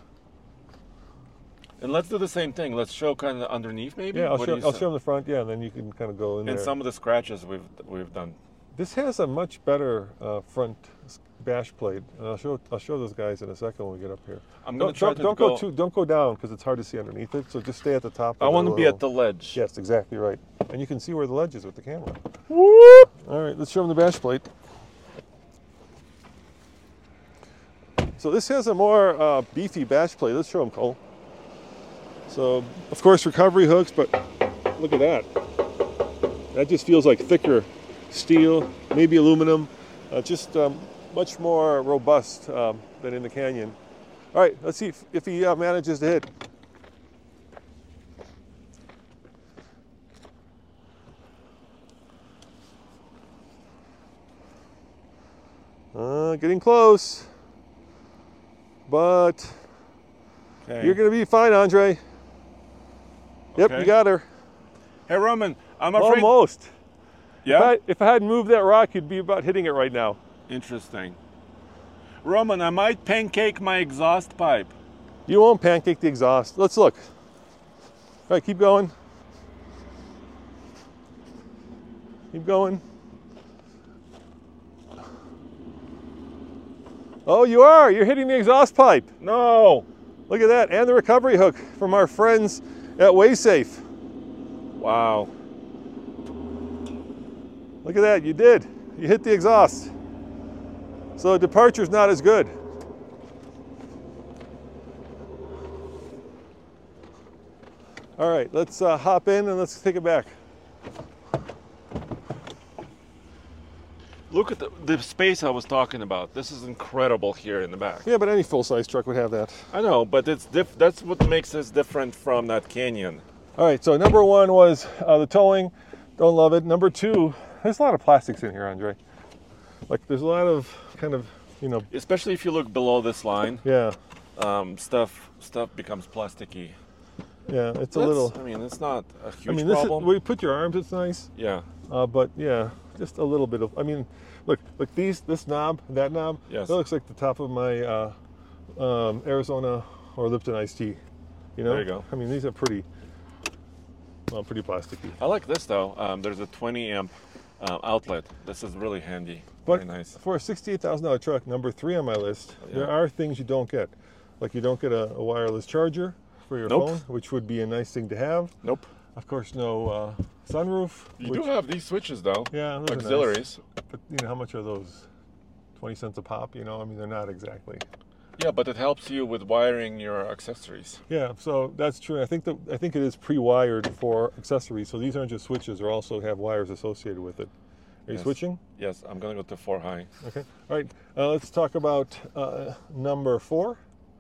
And let's do the same thing. Let's show kind of underneath, maybe. Yeah, I'll What show. do you I'll say? show them the front. Yeah, and then you can kind of go in And there. some of the scratches we've we've done. This has a much better uh, front s- bash plate, and I'll show I'll show those guys in a second when we get up here. I'm gonna don't, try don't, to don't go- go too don't go down because it's hard to see underneath it. So just stay at the top. I of want to be at little- the ledge. Yes, exactly right, and you can see where the ledge is with the camera. All right, let's show them the bash plate. So this has a more uh, beefy bash plate. Let's show them, Cole. So of course recovery hooks, but look at that. That just feels like thicker steel, maybe aluminum, uh, just um, much more robust um, than in the Canyon. All right, let's see if, if he uh, manages to hit. Uh, getting close, but Okay. you're going to be fine, Andre. Yep, Okay. you got her. Hey, Roman, I'm afraid. Almost. Yeah. If I, if I hadn't moved that rock, you'd be about hitting it right now. Interesting. Roman, I might pancake my exhaust pipe. You won't pancake the exhaust. Let's look. All right, keep going. Keep going. Oh, you are. You're hitting the exhaust pipe. No. Look at that. And the recovery hook from our friends at WaySafe. Wow. Look at that. You did. You hit the exhaust. So departure's not as good. All right, let's uh, hop in and let's take it back. Look at the, the space I was talking about. This is incredible here in the back. Yeah, but any full-size truck would have that. I know, but it's diff- that's what makes this different from that Canyon. All right, so number one was uh, the towing. Don't love it. Number two, there's a lot of plastics in here, Andre. Like there's a lot of kind of, you know, Especially if you look below this line, yeah, um, stuff stuff becomes plasticky. yeah, it's a That's- little. I mean, it's not a huge I mean, this is problem. where you put your arms. It's nice, yeah. uh, but yeah, just a little bit of. I mean, look, look these, this knob, that knob. Yes. That looks like the top of my uh, um, Arizona or Lipton iced tea. You know. There you go. I mean, these are pretty, well, pretty plasticky. I like this though. Um, there's a twenty amp uh, outlet. This is really handy. But Very nice. for a sixty-eight thousand dollar truck, number three on my list, Yeah. there are things you don't get. Like you don't get a, a wireless charger for your Nope. phone, which would be a nice thing to have. Nope. Of course, no uh, sunroof. You which- do have these switches though. Yeah, those are nice. Auxiliaries. But you know, how much are those? twenty cents a pop, you know? I mean, they're not exactly. Yeah, but it helps you with wiring your accessories. Yeah, so that's true. I think that I think it is pre-wired for accessories. So these aren't just switches; they also have wires associated with it. Are you Yes. switching? Yes, I'm gonna go to four high. Okay. All right. Uh, let's talk about uh, number four.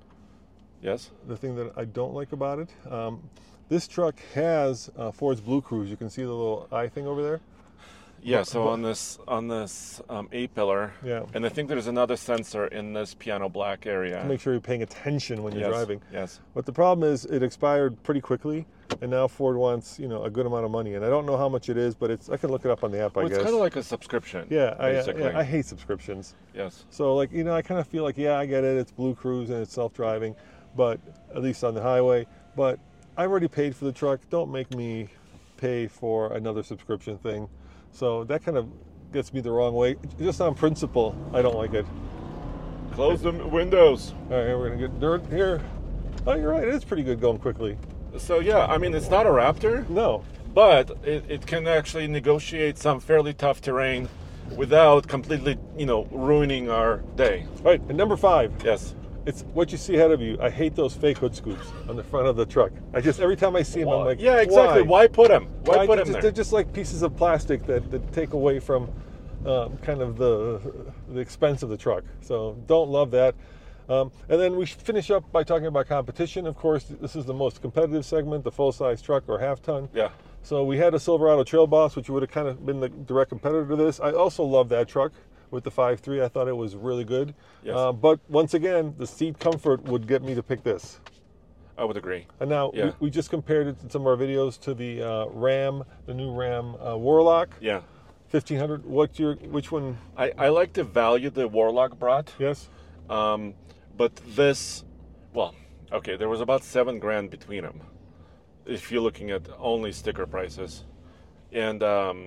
Yes. The thing that I don't like about it, um, this truck has uh, Ford's Blue Cruise. You can see the little eye thing over there. Yeah. But- So but- on this on this um, A pillar. Yeah. And I think there's another sensor in this piano black area. To make sure you're paying attention when you're yes. driving. Yes. But the problem is it expired pretty quickly, and now Ford wants, you know, a good amount of money. And I don't know how much it is, but it's I can look it up on the app, Well, I it's guess. kind of like a subscription. yeah, I, basically. yeah, I hate subscriptions. Yes. So like, you know, I kind of feel like, yeah, I get it. It's Blue Cruise and it's self-driving, but at least on the highway. But I've already paid for the truck. Don't make me pay for another subscription thing. So that kind of gets me the wrong way. Just on principle, I don't like it. Close the windows. All right, we're gonna get dirt here. Oh, you're right. It is pretty good going quickly. So yeah, I mean it's not a Raptor, No. but it, it can actually negotiate some fairly tough terrain without completely, you know, ruining our day. All right, and number five. Yes. It's what you see ahead of you. I hate those fake hood scoops on the front of the truck. I just every time I see them, I'm like, yeah, exactly. Why, Why, put them? Why, Why? put they're, them just, there? they're just like pieces of plastic that, that take away from um, kind of the the expense of the truck. So don't love that. Um, and then we should finish up by talking about competition. Of course, this is the most competitive segment, the full-size truck or half-ton. Yeah. So we had a Silverado Trail Boss, which would have kind of been the direct competitor to this. I also love that truck with the five three. I thought it was really good. Yes. Uh, but once again, the seat comfort would get me to pick this. I would agree. And now Yeah. we, we just compared it in some of our videos to the uh, Ram, the new Ram uh, Warlock Yeah. fifteen hundred. What's your which one? I, I like the value the Warlock brought. Yes. Um, but this, well, okay, there was about seven grand between them. If you're looking at only sticker prices, and um,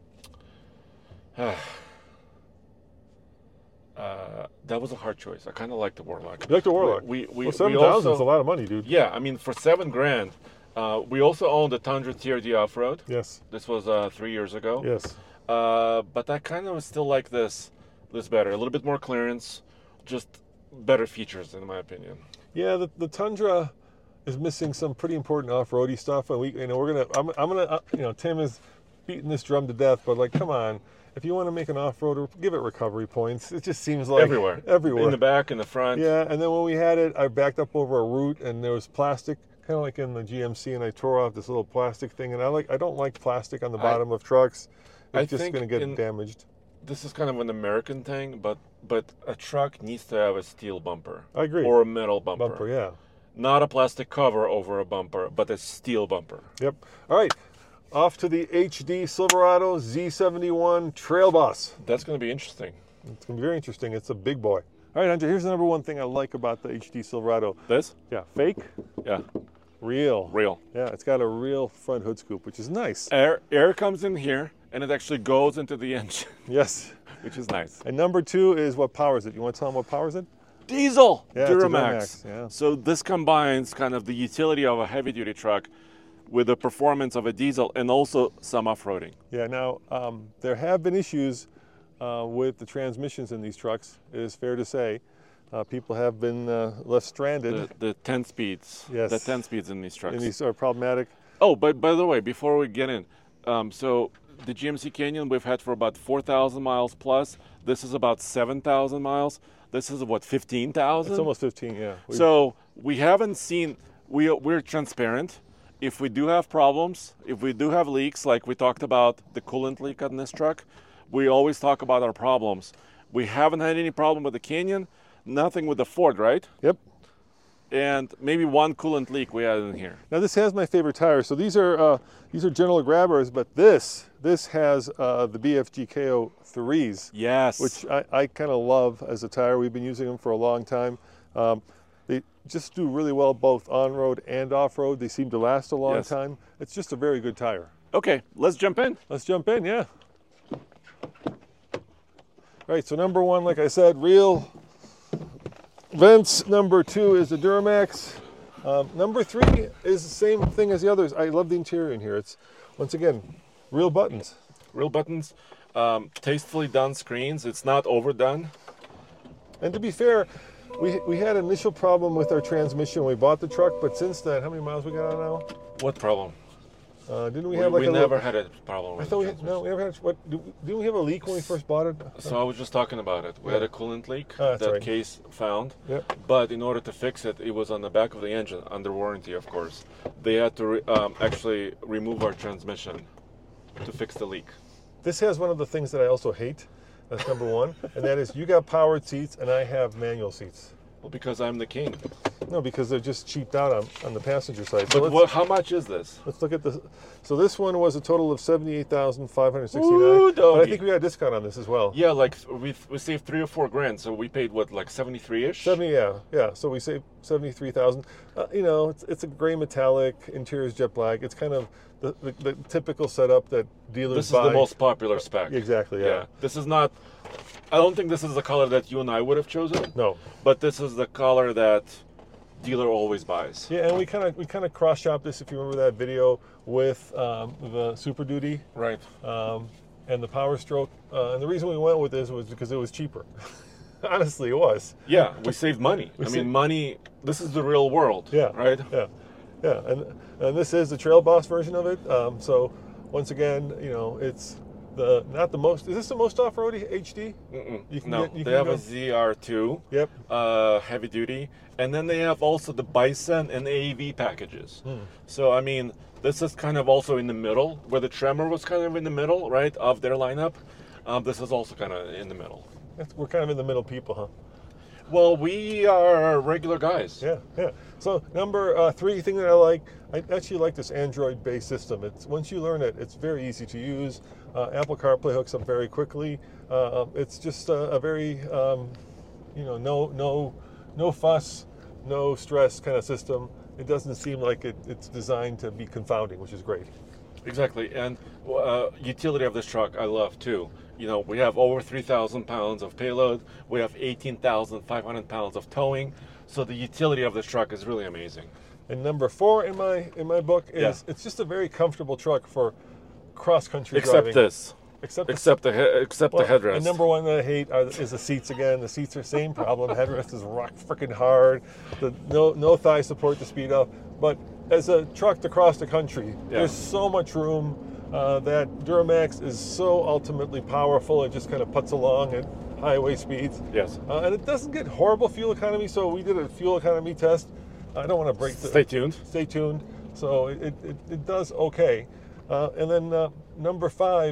uh, that was a hard choice. I kind of like the Warlock. You like the Warlock? We we, well, we seven thousand is also- a lot of money, dude. Yeah, I mean for seven grand, uh, we also owned the Tundra T R D off road. Yes. This was uh, three years ago. Yes. Uh, but I kind of still like this, this better. A little bit more clearance, just better features in my opinion. Yeah, the, the Tundra is missing some pretty important off-roady stuff, and we, you know, we're gonna. I'm, I'm gonna. Uh, you know, Tim is beating this drum to death, but like, come on, if you want to make an off-roader, give it recovery points. It just seems like Everywhere. everywhere. In the back, in the front. Yeah, and then when we had it, I backed up over a root, and there was plastic, kind of like in the G M C, and I tore off this little plastic thing, and I like. I don't like plastic on the I- bottom of trucks. It's I just think gonna get in- damaged. This is kind of an American thing, but but a truck needs to have a steel bumper. I agree. Or a metal bumper. Bumper, yeah. not a plastic cover over a bumper, but a steel bumper. Yep. All right. Off to the H D Silverado Z seventy-one Trail Boss. That's going to be interesting. It's going to be very interesting. It's a big boy. All right, Hunter, here's the number one thing I like about the H D Silverado. This? Yeah, fake, Yeah, real. real. Yeah, it's got a real front hood scoop, which is nice. Air air comes in here, and it actually goes into the engine, Yes. which is nice. And number two is what powers it. You want to tell them what powers it? Diesel, Yeah, it's a Duramax. Duramax, yeah. So this combines kind of the utility of a heavy-duty truck with the performance of a diesel and also some off-roading. Yeah, now, um, there have been issues uh, with the transmissions in these trucks, it is fair to say. Uh, people have been uh, left stranded, The, the ten speeds, Yes. the ten speeds in these trucks. and these are problematic. Oh, but by the way, before we get in, um, so the G M C Canyon we've had for about four thousand miles plus. This is about seven thousand miles. This is what, fifteen thousand? It's almost fifteen, yeah. We- So we haven't seen, we, we're transparent. If we do have problems, if we do have leaks, like we talked about the coolant leak on this truck, we always talk about our problems. We haven't had any problem with the Canyon, nothing with the Ford, right? Yep. And maybe one coolant leak we had in here. Now this has my favorite tires. So these are uh, these are General Grabbers, but this this has uh, the B F G K O threes, Yes. which I, I kind of love as a tire. We've been using them for a long time. Um, they just do really well both on-road and off-road. They seem to last a long Yes. time. It's just a very good tire. Okay, let's jump in. Let's jump in, yeah. All right, so number one, like I said, real vents. Number two is the Duramax. Um, number three is the same thing as the others. I love the interior in here. It's, once again, real buttons. Real buttons, um, tastefully done screens. It's not overdone. And to be fair, we, we had an initial problem with our transmission when we bought the truck, but since then, how many miles we got on now? What problem? Uh, didn't we We, have like we a never little, had a problem I with thought we the had, no, we never had, what, did- didn't we have a leak when we first bought it? So I was just talking about it. We had a coolant leak Oh, that's that right. Case found. Yep. But in order to fix it, it was on the back of the engine, under warranty, of course. They had to re- um, actually remove our transmission to fix the leak. This has one of the things that I also hate. That's number one, and that is you got powered seats and I have manual seats. Well, because I'm the king. No, because they're just cheaped out on, on the passenger side. So But let's, what, how much is this? let's look at this. So this one was a total of seventy-eight thousand five hundred Ooh, sixty-nine. But I doggy. think we got a discount on this as well. Yeah, like we we saved three or four grand, so we paid what, like seventy-three ish? seventy, yeah, yeah. So we saved seventy-three thousand. Uh, you know, it's it's a gray metallic, interior is jet black. It's kind of the, the, the typical setup that dealers This is buy. the most popular spec. Exactly, yeah. This is not. I don't think this is the color that you and I would have chosen. No. But this is the color that dealer always buys. Yeah, and we kind of we kind of cross shop this, if you remember that video, with um, the Super Duty. Right. um, and the Power Stroke. Uh, and the reason we went with this was because it was cheaper. Honestly, it was. Yeah, we saved money. We I saved- mean, money. This is the real world. Yeah. Right. Yeah. Yeah. And and this is the Trail Boss version of it. Um, so once again, you know, it's the not the most. Is this the most off-roady H D? Mm-mm. You can no, get- you they can have go- a Z R two. Yep. Uh, heavy duty, and then they have also the Bison and A E V packages. Hmm. So I mean, this is kind of also in the middle, where the Tremor was kind of in the middle, right, of their lineup. Um, this is also kind of in the middle. That's, we're kind of in the middle people, huh? Well, we are regular guys. Yeah, yeah. So number uh, three thing that I like, I actually like this Android-based system. It's once you learn it, it's very easy to use. Uh, Apple CarPlay hooks up very quickly. Uh, it's just a, a very, um, you know, no, no, no fuss, no stress kind of system. It doesn't seem like it, it's designed to be confounding, which is great. Exactly, and uh, utility of this truck I love too. You know, we have over three thousand pounds of payload. We have eighteen thousand five hundred pounds of towing. So the utility of this truck is really amazing. And number four in my in my book is Yeah. it's just a very comfortable truck for cross-country Except driving. this. Except the Except the he- except Well, the headrest. And number one that I hate are, is the seats again. The seats are same problem. Headrest is rock freaking hard. The no no thigh support to speed up. But as a truck to cross the country, Yeah. there's so much room. Uh, that Duramax is so ultimately powerful. It just kind of puts along at highway speeds. Yes. Uh, and it doesn't get horrible fuel economy. So we did a fuel economy test. I don't want to break the. Stay tuned. Stay tuned. So it, it, it does okay. Uh, and then uh, number five,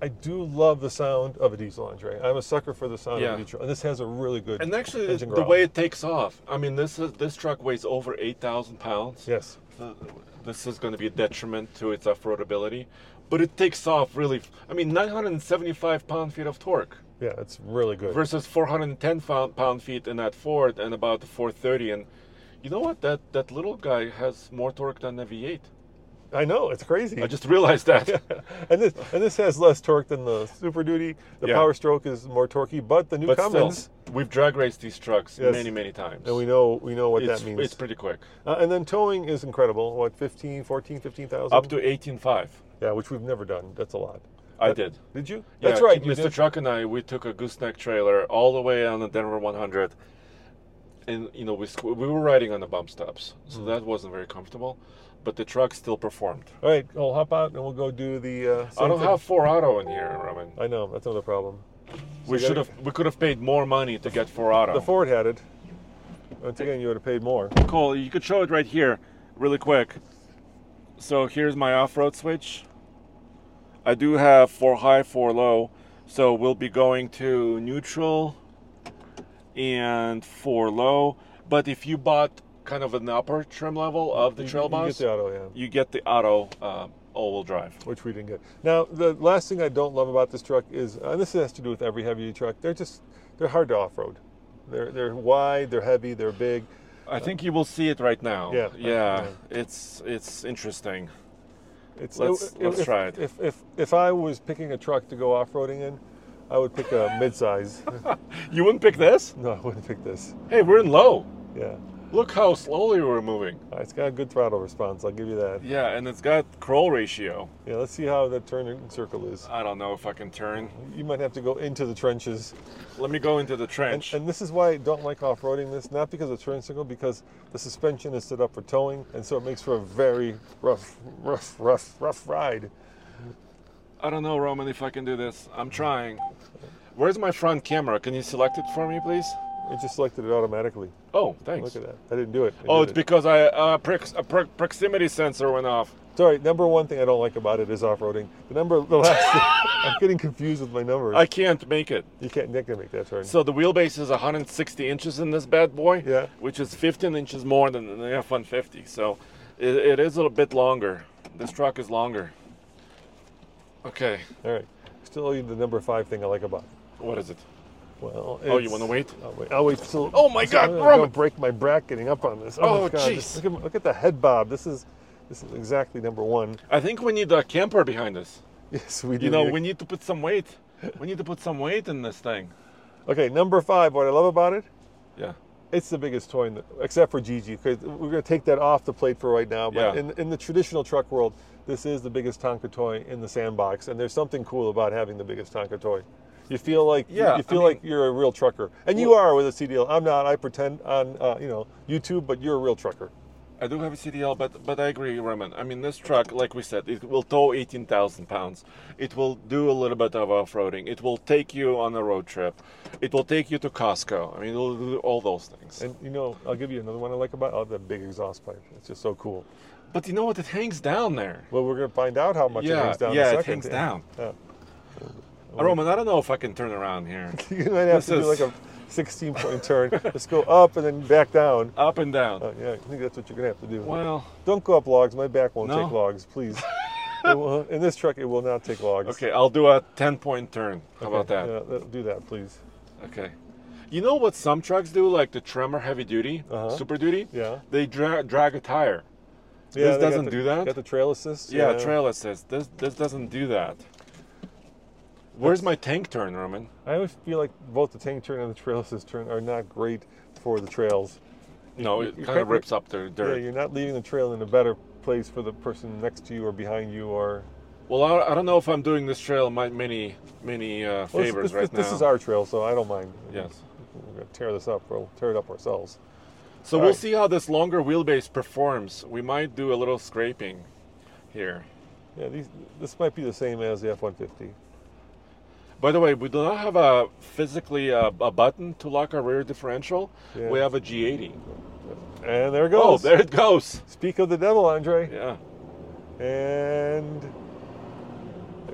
I do love the sound of a diesel, Andre. I'm a sucker for the sound Yeah. of a diesel, and this has a really good And actually, engine the growl. way it takes off. I mean, this is, this truck weighs over eight thousand pounds. Yes. Uh, This is going to be a detriment to its off-roadability, but it takes off really. I mean, nine hundred seventy-five pound-feet of torque Yeah, it's really good. versus four hundred ten pound-feet in that Ford and about four thirty. And you know what? That that little guy has more torque than the V eight. I know, it's crazy. I just realized that. and this and this has less torque than the Super Duty. The Yeah. Power Stroke is more torquey, but the new But Cummins, still, we've drag raced these trucks Yes. many, many times. and we know we know what it's, that means. It's pretty quick. Uh, and then towing is incredible. What, fifteen, fourteen, fifteen thousand? Up to eighteen five. Yeah, which we've never done. That's a lot. I That- did. Did you? Yeah, That's right. You Mister did. Truck and I, we took a gooseneck trailer all the way on the Denver one hundred, and you know we squ- we were riding on the bump stops, so Mm. that wasn't very comfortable. But the truck still performed. All right, we'll hop out and we'll go do the. Uh, I same don't thing. have four auto in here, Roman. I know that's another problem. We you should gotta- have. We could have paid more money to get four auto. The Ford had it. Once again, you would have paid more. Cole, you could show it right here, really quick. So here's my off-road switch. I do have four high, four low. So we'll be going to neutral and four low. But if you bought kind of an upper trim level of the You- Trail you Boss, get the auto, yeah. you get the auto uh, all-wheel drive. Which we didn't get. Now, the last thing I don't love about this truck is, and this has to do with every heavy truck, they're just, they're hard to off-road. They're they're wide, they're heavy, they're big. I think you will see it right now. Yeah, yeah, yeah. it's it's interesting. It's, Let's- let's if, try it. If, if if I was picking a truck to go off-roading in, I would pick a mid-size. You wouldn't pick this? No, I wouldn't pick this. Hey, we're in low. Yeah. Look how slowly we're moving. Uh, It's got a good throttle response, I'll give you that. Yeah, and it's got crawl ratio. Yeah, let's see how that turn and circle is. I don't know if I can turn. You might have to go into the trenches. Let me go into the And, trench. and this is why I don't like off-roading this, not because of turn signal, because the suspension is set up for towing, and so it makes for a very rough, rough, rough, rough ride. I don't know, Roman, if I can do this. I'm trying. Where's my front camera? Can you select it for me, please? It just selected it automatically. Oh, thanks. Look at that. I didn't do it. I Oh, did it's it. because I uh, prox- a pro- proximity sensor went off. Sorry, number one thing I don't like about it is off-roading. The number, the last thing, I'm getting confused with my numbers. I can't make it. you can't, you can make that turn. So the wheelbase is one hundred sixty inches in this bad boy, Yeah. which is fifteen inches more than the F one fifty. So it, it is a little bit longer. This truck is longer. Okay, All right. Still owe you the number five thing I like about it. what is it? Well, Oh, you it's- want to wait? I'll wait. I'll wait till. Oh my God, I'm Roman! gonna break my back getting up on this. Oh, my God. jeez. Look at, look at the head bob. This is, this is exactly number one. I think we need a camper behind us. Yes, we do. You know, need a- we need to put some weight. We need to put some weight in this thing. Okay, number five. What I love about it, Yeah. it's the biggest toy, in the, except for Gigi. Because we're gonna take that off the plate for right now. But Yeah. in in the traditional truck world, this is the biggest Tonka toy in the sandbox, and there's something cool about having the biggest Tonka toy. You feel like Yeah, you feel I mean- like you're a real trucker, and you are with a C D L. I'm not. I pretend on uh, you know YouTube, but you're a real trucker. I do have a C D L, but but I agree, Roman. I mean, this truck, like we said, it will tow eighteen thousand pounds. It will do a little bit of off-roading. It will take you on a road trip. It will take you to Costco. I mean, it'll do all those things. And you know, I'll give you another one I like about it. Oh, the big exhaust pipe. It's just so cool. But you know what? It hangs down there. Well, we're gonna find out how much it Yeah, hangs down. in a yeah, it second. hangs down. Yeah. Uh, Roman, I don't know if I can turn around here. You might have This to do is- like a sixteen point turn. Just go up and then back down. Up and down. Uh, yeah, I think that's what you're gonna have to do. Well, Don't go up logs. My back won't No. take logs, please. It will- in this truck, it will not take logs. okay, I'll do a ten-point turn. How about that? Yeah, that- do that, please. Okay. You know what some trucks do, like the Tremor Heavy Duty, Uh-huh. Super Duty? Yeah. They dra- drag a tire. Yeah, This they got doesn't the- do that? Got the trail assist. Yeah, trail assist. This this doesn't do that. Where's my tank turn, Roman? I always feel like both the tank turn and the trail assist turn are not great for the trails. No, You- it you kind of can't- rips up the Yeah, dirt. you're not leaving the trail in a better place for the person next to you or behind you or. Well, I, I don't know if I'm doing this trail my many many uh, Well, this- favors this, right this, now. This is our trail, so I don't mind. Yes. We're gonna tear this up. We'll tear it up ourselves. So All we'll right. see how this longer wheelbase performs. We might do a little scraping here. Yeah, these. This might be the same as the F one fifty. By the way, we do not have a physically a, a button to lock our rear differential. Yeah. We have a G eighty. And there it Oh, goes. there it goes. Speak of the devil, Andre. Yeah. And there,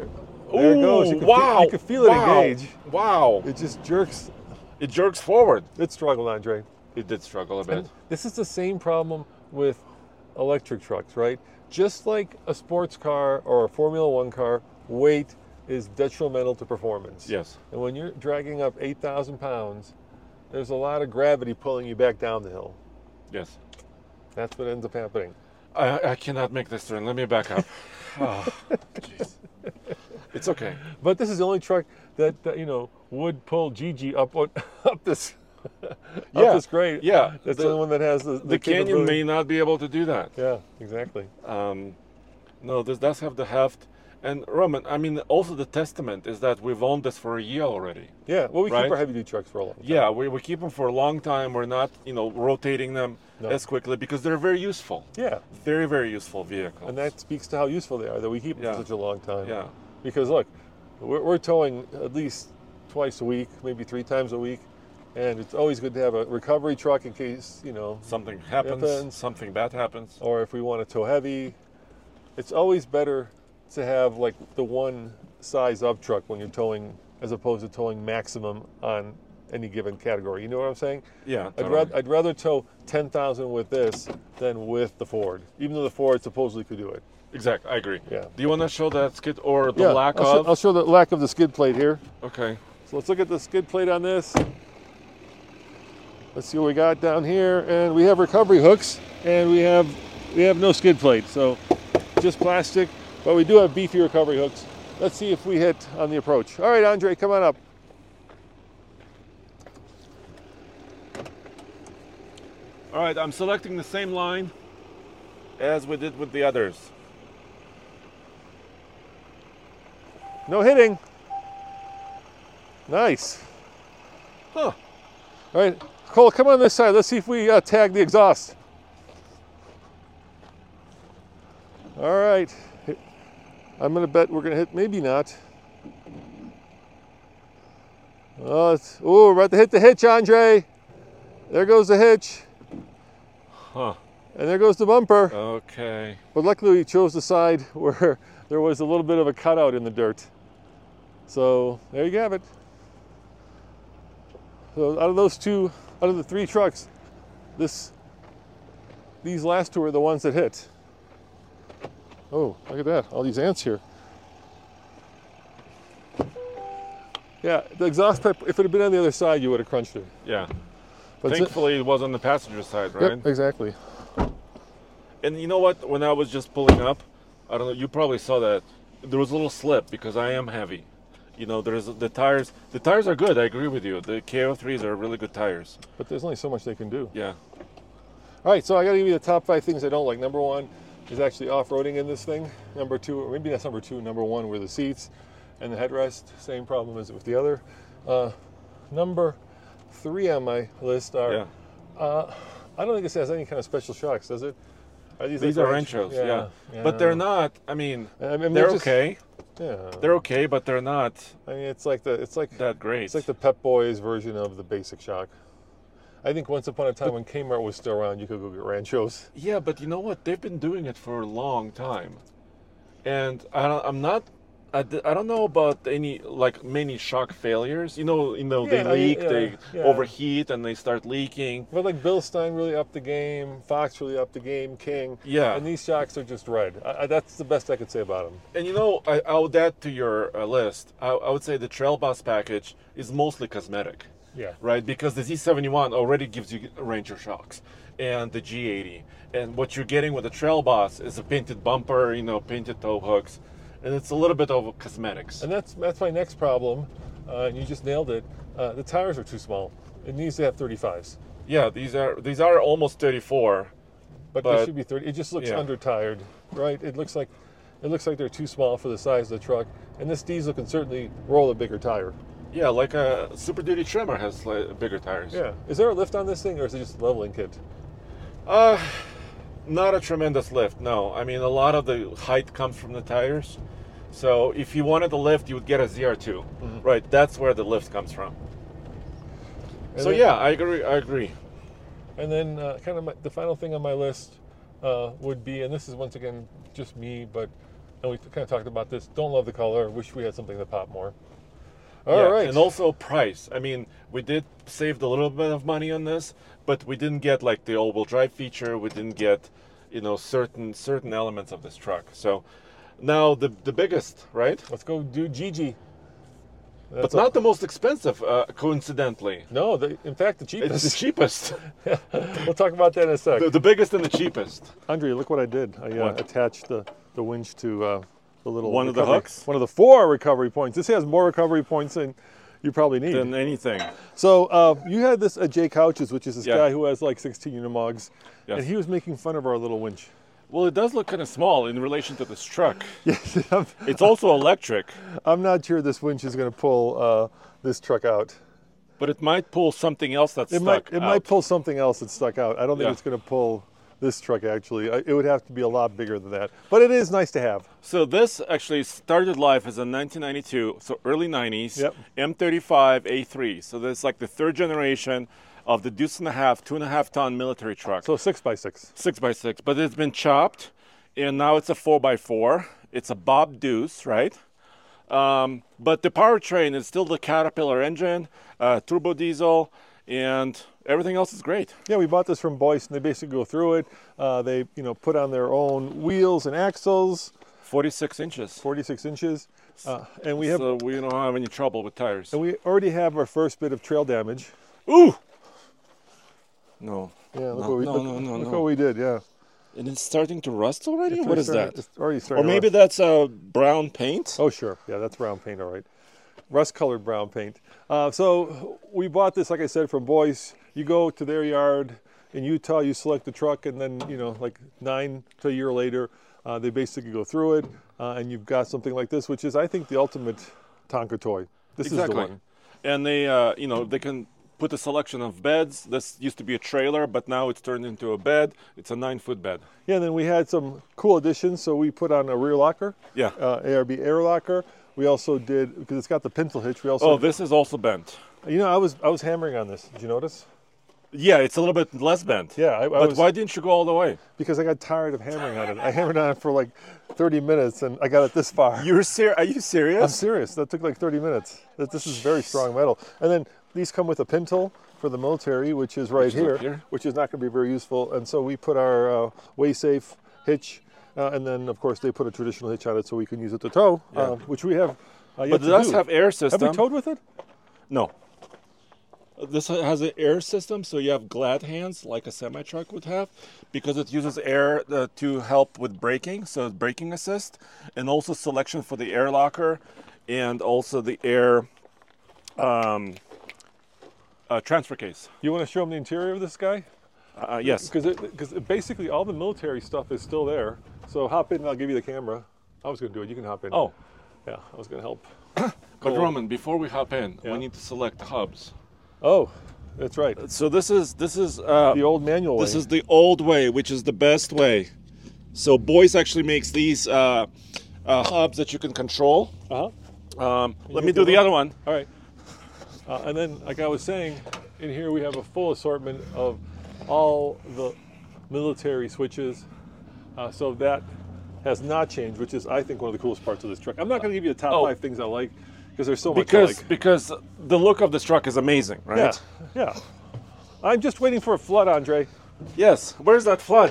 There it Ooh, goes. You can wow. Feel, you can feel it wow. engage. Wow. It just jerks. It jerks forward. It struggled, Andre. It did struggle a bit. And this is the same problem with electric trucks, right? Just like a sports car or a Formula One car, weight is detrimental to performance. Yes. And when you're dragging up eight thousand pounds, there's a lot of gravity pulling you back down the hill. Yes. That's what ends up happening. I, I cannot make this turn. Let me back up. Oh, jeez. It's okay. But this is the only truck that, that you know would pull Gigi up on, up this up Yeah, this grade. yeah. That's The- the, only one that has the, the, The Canyon capability. may not be able to do that. Yeah, exactly. Um, no, this does have the heft. And Roman, I mean, also the testament is that we've owned this for a year already. Yeah, well, we Right? keep our heavy duty trucks for a long time. Yeah, we, we keep them for a long time. We're not, you know, rotating them No. as quickly because they're very useful. Yeah, Very, very useful vehicles. and that speaks to how useful they are, that we keep them Yeah. for such a long time. Yeah. Because look, we're, we're towing at least twice a week, maybe three times a week, and it's always good to have a recovery truck in case, you know, Something happens, Happens. something bad happens. or if we want to tow heavy. It's always better to have like the one size up truck when you're towing as opposed to towing maximum on any given category. You know what I'm saying? Yeah, I'd, totally. rather, I'd rather tow ten thousand with this than with the Ford, even though the Ford supposedly could do it. Exactly, I agree. Yeah. Do you want to show that skid or the yeah, lack I'll show, of? I'll show the lack of the skid plate here. Okay. So let's look at the skid plate on this. Let's see what we got down here, and we have recovery hooks, and we have we have no skid plate, so just plastic. But we do have beefy recovery hooks. Let's see if we hit on the approach. All right, Andre, come on up. All right, I'm selecting the same line as we did with the others. No hitting. Nice. Huh. All right, Cole, come on this side. Let's see if we uh, tag the exhaust. All right. I'm going to bet we're going to hit, maybe not. Oh, it's, oh, we're about to hit the hitch, Andre. There goes the hitch. Huh. And there goes the bumper. Okay. But luckily we chose the side where there was a little bit of a cutout in the dirt. So there you have it. So out of those two, out of the three trucks, this, these last two are the ones that hit. Oh, look at that, all these ants here. Yeah, the exhaust pipe, if it had been on the other side, you would have crunched it. Yeah. But it's- Thankfully, it was on the passenger side, right? Yep, exactly. And you know what? When I was just pulling up, I don't know. You probably saw that there was a little slip because I am heavy. You know, there's the tires. The tires are good. I agree with you. The K O threes are really good tires. But there's only so much they can do. Yeah. All right, so I got to give you the top five things I don't like. Number one is actually off-roading in this thing. Number two, or maybe that's number two. Number one were the seats and the headrest. Same problem as with the other. Uh, number three on my list are. Yeah. Uh, I don't think this has any kind of special shocks, does it? Are these, These like are ranch- Ranchos. Yeah. yeah. But they're not. I mean, I mean, they're just- okay. Yeah. They're okay, but they're not I mean, it's like the it's like that great. it's like the Pep Boys version of the basic shock. I think once upon a time when Kmart was still around, you could go get Ranchos. Yeah, but you know what? They've been doing it for a long time, and I don't, I'm not. I, d- I don't know about any like many shock failures. You know, you know Yeah, they leak, yeah, they yeah. overheat, and they start leaking. But like Bill Stein really upped the game, Fox really upped the game, King. Yeah. And these shocks are just red. I, I, that's the best I could say about them. And you know, I, I would add to your uh, list. I, I would say the Trail Boss package is mostly cosmetic, Yeah. right? Because the Z seventy-one already gives you Ranger shocks, and the G eighty, and what you're getting with the Trail Boss is a painted bumper, you know, painted tow hooks, and it's a little bit of cosmetics. And that's that's my next problem. Uh, and you just nailed it. Uh, the tires are too small. It needs to have thirty-fives. Yeah, these are these are almost thirty-four. But, But- they should be thirty. It just looks yeah. under tired, right? It looks like it looks like they're too small for the size of the truck. And this diesel can certainly roll a bigger tire. Yeah, like a Super Duty trimmer has like, bigger tires. Yeah. Is there a lift on this thing, or is it just a leveling kit? Uh, not a tremendous lift, no. I mean, a lot of the height comes from the tires. So if you wanted the lift, you would get a Z R two. Mm-hmm. Right, that's where the lift comes from. And so then- yeah, I agree, I agree. And then uh, kind of my, the final thing on my list uh, would be, and this is once again just me, but and we kind of talked about this. Don't love the color. Wish we had something that popped more. All yeah, right. And also price. I mean, we did save a little bit of money on this, but we didn't get like the all-wheel drive feature. We didn't get, you know, certain certain elements of this truck. So now the the biggest, right? Let's go do Gigi. But That's not a, the most expensive, uh, coincidentally. no, the, in fact, the cheapest. It's the cheapest. We'll talk about that in a sec. the, the biggest and the cheapest. Andre, look what I did. I uh, What? attached the, the winch to uh, the little One of the recovery- hooks? One of the four recovery points. This has more recovery points than you probably need. Than anything. So uh, you had this at Jay Couches, which is this Yeah. guy who has like sixteen Unimogs, Yes. and he was making fun of our little winch. Well, it does look kind of small in relation to this truck. Yes, I'm, It's also electric, I'm not sure this winch is going to pull uh, this truck out. but it might pull something else that's It stuck might it out. might pull something else that's stuck out. I don't think Yeah. it's going to pull this truck actually. I- It would have to be a lot bigger than that. But it is nice to have. So this actually started life as a nineteen ninety-two, so early nineties, Yep. M thirty-five A three. So that's like the third generation of the deuce and a half, two and a half ton military truck. So six by six. Six by six, but it's been chopped, and now it's a four by four. It's a Bob Deuce, right? Um, but the powertrain is still the Caterpillar engine, uh, turbo diesel, and everything else is great. Yeah, we bought this from Boyce, and they basically go through it. Uh, they, you know, put on their own wheels and axles, forty-six inches. forty-six inches, uh, and we have, So we don't have any trouble with tires. and we already have our first bit of trail damage. Ooh! No. Yeah, look No, what we no, look, no, no, look no. what we did. Yeah, And it's starting to rust already? It's What already is starting- that? It's already Or starting. to maybe rust. that's uh, brown paint? Oh, sure. Yeah, that's brown paint. All right, rust-colored brown paint. Uh, so we bought this, like I said, from Boyce. You go to their yard in Utah, you select the truck, and then you know, like nine to a year later, uh, they basically go through it, uh, and you've got something like this, which is, I think, the ultimate Tonka toy. This Exactly. is the one. And they, uh, you know, they can put a selection of beds. This used to be a trailer, but now it's turned into a bed. It's a nine-foot bed. Yeah, and then we had some cool additions. So we put on a rear locker, Yeah. uh, A R B air locker. We also did, because it's got the pintle hitch. We also, Oh, this is also bent. you know, I was I was hammering on this. Did you notice? Yeah, it's a little bit less bent. Yeah, I, I But was, why didn't you go all the way? because I got tired of hammering on it. I hammered on it for like thirty minutes, and I got it this far. You're ser- Are you I'm serious? serious. That took like thirty minutes. That this is very strong metal. And then these come with a pintle for the military, which is right Which is here, up here. which is not going to be very useful. And so we put our uh, way safe hitch, uh, and then of course they put a traditional hitch on it so we can use it to tow, Yeah. uh, which we have. Uh, yet But it to does do. have air Have system. we towed with it? No. This has an air system, so you have glad hands like a semi truck would have, because it uses air uh, to help with braking, so it's braking assist, and also selection for the air locker, and also the air um, uh, transfer case. You want to show them the interior of this guy? Uh, yes. Because because basically all the military stuff is still there. So hop in and I'll give you the camera. I was going to do it. You can hop in. Oh, Yeah, I was going to help. but Cool. Roman, before we hop in, Yeah. we need to select hubs. Oh, that's right. So this is this is uh, The old manual way. This is the old way, which is the best way. So Boyce actually makes these uh, uh, hubs that you can control. Uh-huh. Um, let You me go do the look. other one. All right. Uh, and then, like I was saying, in here we have a full assortment of all the military switches. Uh, so that has not changed, which is, I think, one of the coolest parts of this truck. I'm not going to give you the top Oh. five things I like, because there's so much I Because like. because the look of this truck is amazing, right? Yeah, yeah. I'm just waiting for a flood, Andre. Yes. Where's that flood?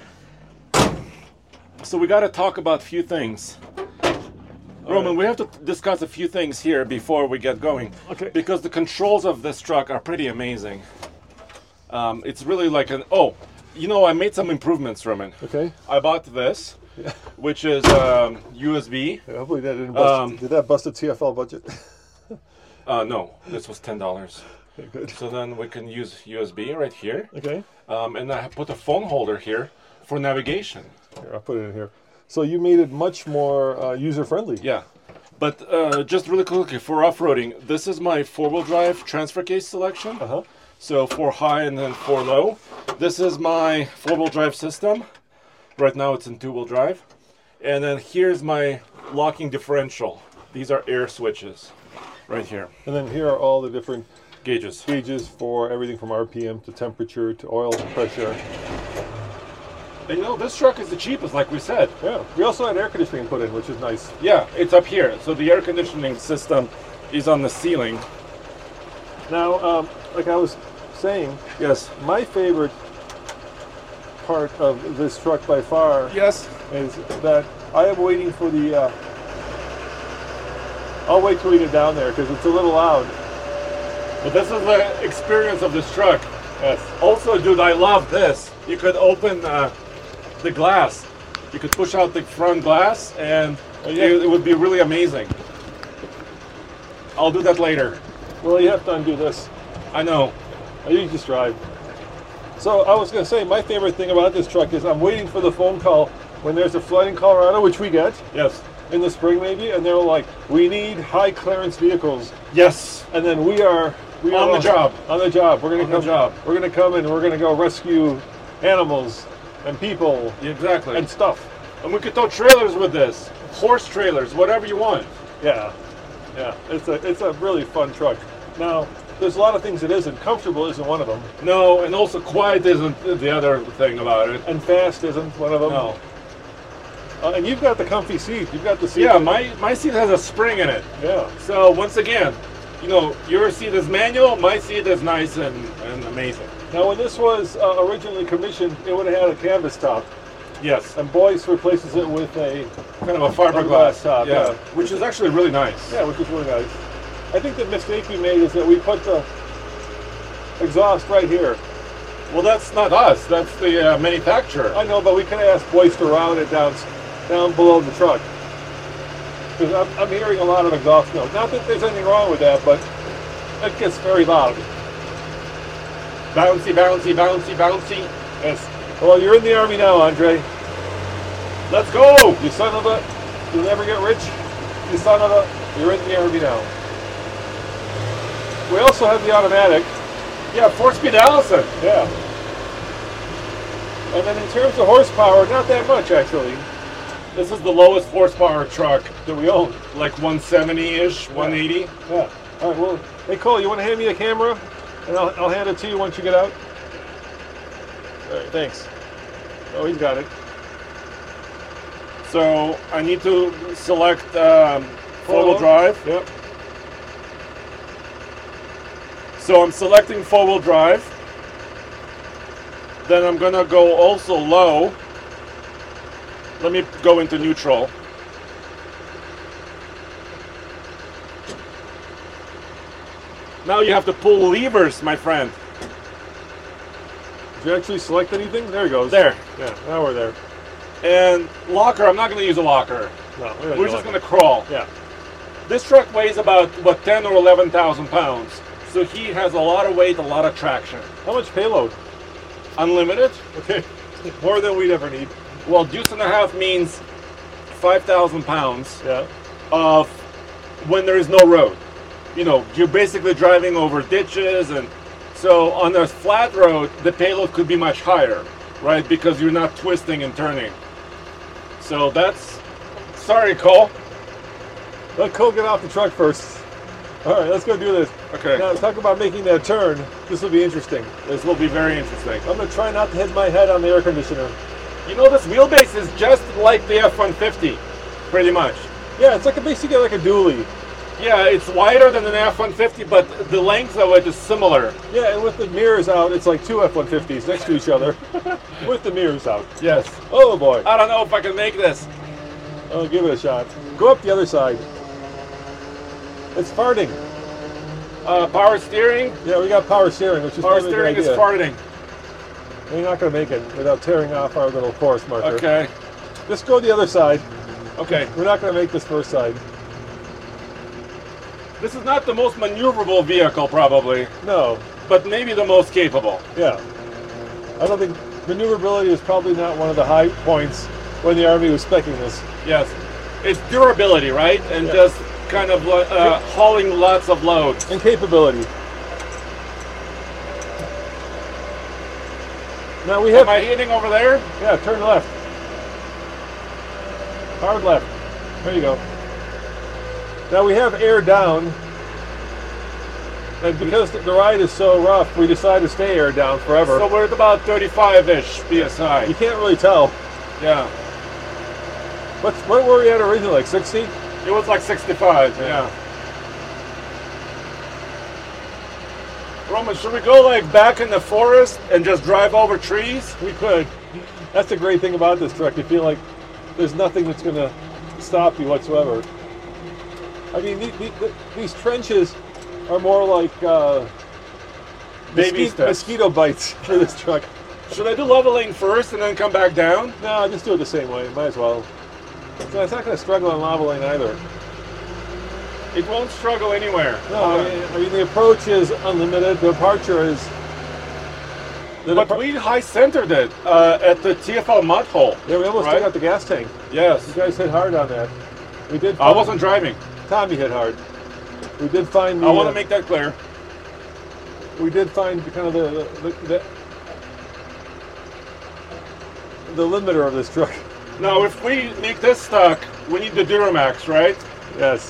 So we got to talk about a few things. Roman, right. we have to discuss a few things here before we get going. Okay. Because the controls of this truck are pretty amazing. Um, it's really like an oh, you know, I made some improvements, Roman. Okay. I bought this, which is um, U S B. Yeah, hopefully that didn't bust. Um, did that bust a T F L budget? Uh, no, this was ten dollars. Okay, good. So then we can use U S B right here, Okay. um, and I put a phone holder here for navigation. Here, I'll put it in here. So you made it much more uh, user-friendly. Yeah, but uh, just really quickly for off-roading, this is my four-wheel drive transfer case selection. Uh-huh. So for high and then for low. This is my four-wheel drive system. Right now it's in two-wheel drive. And then here's my locking differential. These are air switches right here. And then here are all the different Gauges. gauges for everything from R P M to temperature to oil pressure. And you know, this truck is the cheapest, like we said. Yeah. We also had air conditioning put in, which is nice. Yeah, it's up here. So the air conditioning system is on the ceiling. Now, um, like I was saying, Yes. my favorite part of this truck by far Yes. is that I am waiting for the. Uh, I'll wait till we get down there because it's a little loud. But this is the experience of this truck. Yes. Also, dude, I love this. You could open uh, the glass. You could push out the front glass, and Oh, yeah. it, it would be really amazing. I'll do that later. Well, you have to undo this. I know. Oh, you just drive. So I was going to say, my favorite thing about this truck is I'm waiting for the phone call when there's a flood in Colorado, which we get Yes. in the spring maybe, and they're like, we need high clearance vehicles, Yes. and then we are we On are the job. On the job. We're going On to the come. job. We're going to come and we're going to go rescue animals and people Exactly. and stuff. And we could tow trailers with this. Horse trailers, whatever you want. Yeah, yeah. It's a it's a really fun truck. Now, there's a lot of things it isn't. Comfortable isn't one of them, No, and also quiet isn't the other thing about it. and fast isn't one of them. No. Uh, and you've got the comfy seat. You've got the seat. Yeah, my, my seat has a spring in it. Yeah. So once again, you know, your seat is manual, my seat is nice and, and amazing. Now, when this was uh, originally commissioned, it would have had a canvas top, Yes, and Boyce replaces it with a kind of a fiberglass Fiberglass top, yeah. which is actually really nice. yeah, which is really nice. I think the mistake we made is that we put the exhaust right here. Well, that's not us. That's the uh, manufacturer. I know, but we could have asked Boyce to round it down down below the truck. Because I'm, I'm hearing a lot of exhaust noise. Not that there's anything wrong with that, but it gets very loud. Bouncy, bouncy, bouncy, bouncy. Yes. Well, you're in the Army now, Andre. Let's go! You son of a... You'll never get rich. You son of a... You're in the Army now. We also have the automatic. Yeah, four-speed Allison. Yeah. And then in terms of horsepower, not that much, actually, This is the lowest horsepower truck, that we own. like one seventy-ish, one eighty. Yeah. All right, well, hey, Cole, you want to hand me the camera? And I'll, I'll hand it to you once you get out. All right, thanks. Oh, he's got it. So I need to select um, four-wheel Four-wheel? drive. Yep. So I'm selecting four-wheel drive. Then I'm gonna go also low. Let me go into neutral. Now you have to pull levers, my friend. Did you actually select anything? There he goes. There. Yeah, now we're there. And locker, I'm not gonna use a locker. No, we We're don't do just like gonna it. crawl. Yeah. This truck weighs about, what, ten or eleven thousand pounds. So he has a lot of weight, a lot of traction. How much payload? Unlimited. Okay. More than we'd ever need. Well, deuce and a half means five thousand pounds Yeah. of when there is no road. You know, you're basically driving over ditches, and so on a flat road, the payload could be much higher, right? Because you're not twisting and turning. So that's, sorry, Cole. Let Cole get off the truck first. All right, let's go do this. Okay. Now, talk about making that turn. This will be interesting. This will be very interesting. I'm going to try not to hit my head on the air conditioner. You know, this wheelbase is just like the F one fifty, pretty much. Yeah, it's like a, basically like a dually. Yeah, it's wider than an F one fifty, but the length of it is similar. Yeah, and with the mirrors out, it's like two F one fifties next to each other. With the mirrors out. Yes. Oh boy. I don't know if I can make this. I'll give it a shot. Go up the other side. It's farting. Uh, power steering. Yeah, we got power steering, which is Power probably a steering good is idea. farting. We're not going to make it without tearing off our little course marker. Okay. Just go the other side. Okay. We're not going to make this first side. This is not the most maneuverable vehicle, probably, No. but maybe the most capable. Yeah. I don't think maneuverability is probably not one of the high points when the Army was speccing this. Yes. It's durability, right? And Yeah. just kind of uh, hauling lots of load. And capability. Now we have... Am I hitting over there? Yeah, turn left. Hard left. There you go. Now we have air down. And because the ride is so rough, we decided to stay air down forever. So we're at about thirty-five-ish P S I. You can't really tell. Yeah. What's, what were we at originally, like sixty? It was like sixty-five, yeah. Yeah. Roman, should we go like back in the forest and just drive over trees? We could. That's the great thing about this truck. You feel like there's nothing that's going to stop you whatsoever. I mean, the, the, the, these trenches are more like uh, Baby mosquito, steps. mosquito bites for this truck. Should I do leveling first and then come back down? No, just do it the same way. Might as well. So it's not going to struggle on leveling either. It won't struggle anywhere. No, I mean, I mean the approach is unlimited. The departure is. The But depar- we high centered it uh, at the T F L mud hole. yeah, we almost right? took out the gas tank. Yes. You guys hit hard on that. We did. I wasn't driving. Tommy hit hard. We did find the. I want uh, to make that clear. We did find the, kind of the the, the the limiter of this truck. Now, if we make this stuck, we need the Duramax, right? Yes.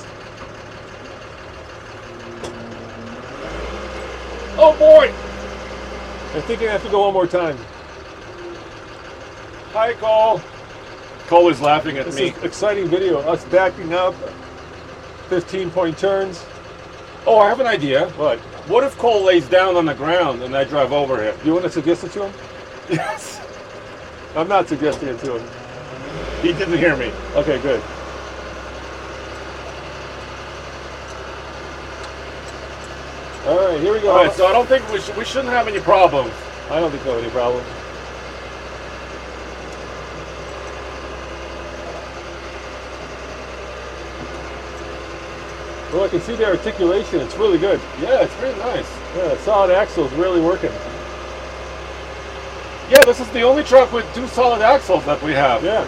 Oh boy! I think I have to go one more time. Hi, Cole. Cole is laughing at This me. is exciting video. Us backing up, fifteen point turns. Oh, I have an idea. What? What if Cole lays down on the ground and I drive over him? You want to suggest it to him? Yes. I'm not suggesting it to him. He didn't hear me. Okay, good. All right, here we go. All right, so I don't think we, sh- we shouldn't have any problems. I don't think we have any problem. Well, I can see the articulation. It's really good. Yeah, it's really nice. Yeah, the solid axle's really working. Yeah, this is the only truck with two solid axles that we have. Yeah.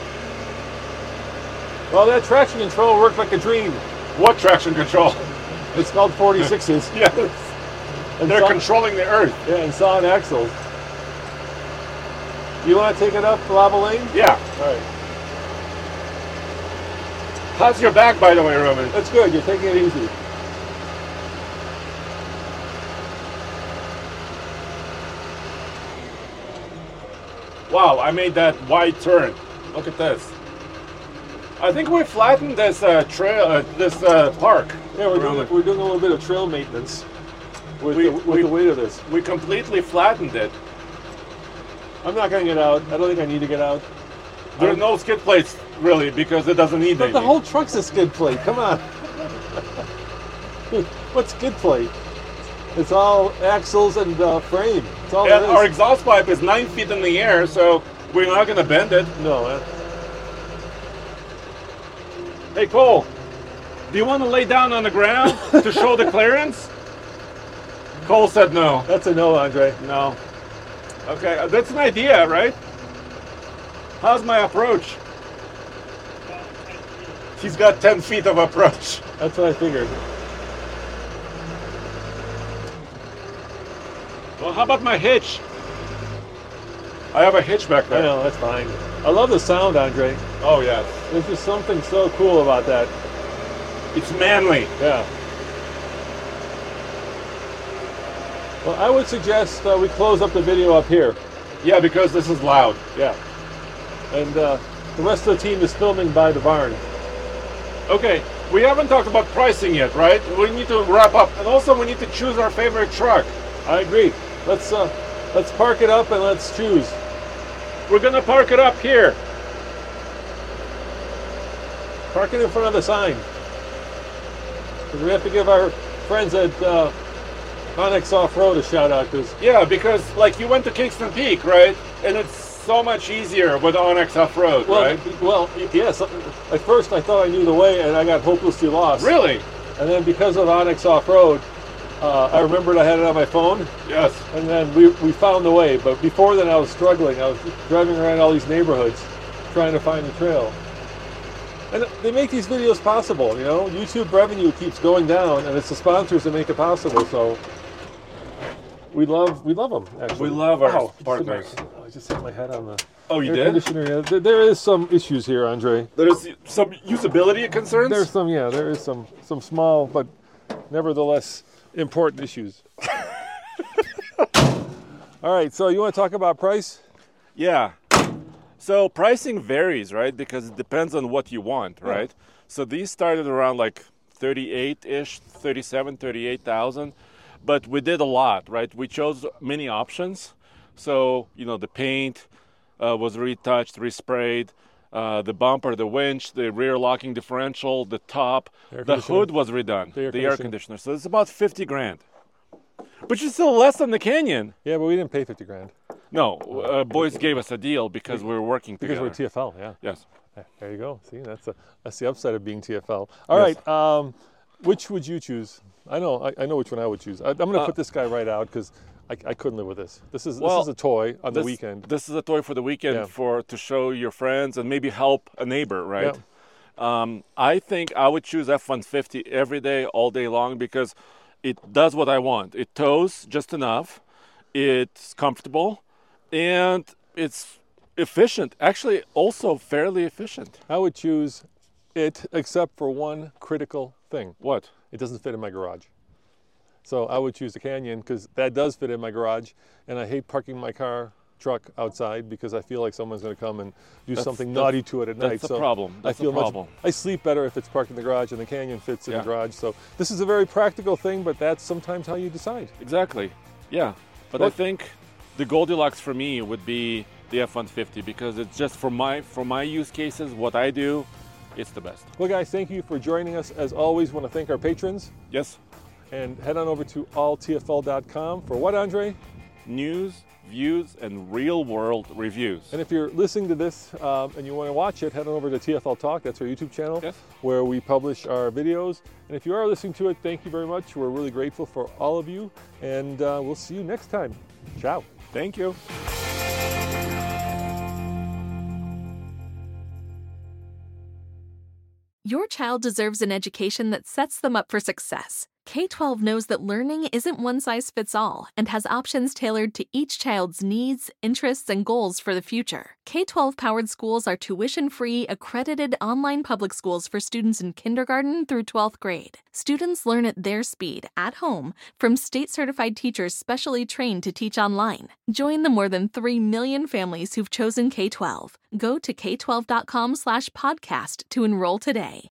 Well, that traction control worked like a dream. What traction control? It's called forty-sixes. Yes. And They're sol- controlling the earth. Yeah, and solid axles. You want to take it up lava lane? Yeah. All right. How's your back, by the way, Roman? That's good. You're taking it easy. Wow, I made that wide turn. Look at this. I think we flattened this uh, trail, uh, this uh, park. Yeah, we're Roman. doing, we're doing a little bit of trail maintenance with, We- the, with we- the weight of this. We completely flattened it. I'm not going to get out. I don't think I need to get out. There are Um, no skid plates, really, because it doesn't need But any. the whole truck's a skid plate. Come on. What's skid plate? It's all axles and uh, frame. It's all And it is. our exhaust pipe is nine feet in the air, so we're not going to bend it. No, uh, Hey, Cole, do you want to lay down on the ground to show the clearance? Cole said no. that's a no, Andre. No. Okay, uh, that's an idea, right? How's my approach? He's got ten feet of approach. That's what I figured. Well, how about my hitch? I have a hitch back I there. know, that's fine. I love the sound, Andre. Oh, yes. There's just something so cool about that. It's manly. Yeah. Well, I would suggest uh, we close up the video up here. Yeah, because this is loud. Yeah. And uh, the rest of the team is filming by the barn. Okay, we haven't talked about pricing yet, right? We need to wrap up. And also, we need to choose our favorite truck. I agree. Let's uh, let's park it up and let's choose. We're going to park it up here. Park it in front of the sign. Because we have to give our friends at uh, Onyx Off-Road a shout out. Because Yeah, because, like, you went to Kingston Peak, right? And it's so much easier with Onyx Off-Road, well, right? well, yes. At first, I thought I knew the way, and I got hopelessly lost. Really? And then because of Onyx Off-Road, uh, I remembered I had it on my phone, Yes. and then we, we found the way. But before then, I was struggling. I was driving around all these neighborhoods trying to find the trail. And they make these videos possible, you know? YouTube revenue keeps going down, and it's the sponsors that make it possible, so we love we love them, actually. We love our Ow, partners. I just hit my head on the Oh, you air did? conditioner. Yeah, there- There is some issues here, Andre. There's some usability concerns? There's some, yeah, there is some some small, but nevertheless important issues. All right, so you want to talk about price? Yeah. So pricing varies, right? Because it depends on what you want, Yeah. right? So these started around like thirty-eight-ish, thirty-seven, thirty-eight thousand. But we did a lot, right? We chose many options. So, you know, the paint uh, was retouched, resprayed, uh, the bumper, the winch, the rear locking differential, the top, Air the conditioner. hood was redone, The air the air conditioner. conditioner. So it's about fifty grand. Which is still less than the Canyon. Yeah, but we didn't pay fifty grand No, uh, boys gave us a deal because we were working because together. we're T F L. Yeah. Yes. There you go. See, that's a, that's the upside of being T F L. All Yes. right. Um, which would you choose? I know. I, I know which one I would choose. I, I'm going to Uh, put this guy right out because I, I couldn't live with this. This is Well, this is a toy on the This- weekend. This is a toy for the weekend Yeah. for to show your friends and maybe help a neighbor, right? Um, I think I would choose F one fifty every day, all day long, because it does what I want. It tows just enough, it's comfortable, and it's efficient. Actually, also fairly efficient. I would choose it, except for one critical thing. What? It doesn't fit in my garage. So I would choose the Canyon because that does fit in my garage, and I hate parking my car truck outside because I feel like someone's going to come and do That's- something that's- naughty to it at night. that's the So problem. That's I the feel problem. much. I sleep better if it's parked in the garage, and the Canyon fits in Yeah. the garage. So this is a very practical thing, but that's sometimes how you decide. Exactly. Yeah. But I What- think the Goldilocks for me would be the F one fifty because it's just for my for my use cases, what I do, it's the best. Well, guys, thank you for joining us. As always, want to thank our patrons, Yes. and head on over to all T F L dot com for what, Andre? News, views, and real world reviews. And if you're listening to this um, and you want to watch it, head on over to T F L Talk. That's our YouTube channel Yes. where we publish our videos. And if you are listening to it, thank you very much. We're really grateful for all of you. And uh, we'll see you next time. Ciao. Thank you. Your child deserves an education that sets them up for success. K twelve knows that learning isn't one size fits all and has options tailored to each child's needs, interests, and goals for the future. K twelve powered schools are tuition free, accredited online public schools for students in kindergarten through twelfth grade. Students learn at their speed, at home, from state certified teachers specially trained to teach online. Join the more than three million families who've chosen K twelve. Go to K twelve dot com slash podcast to enroll today.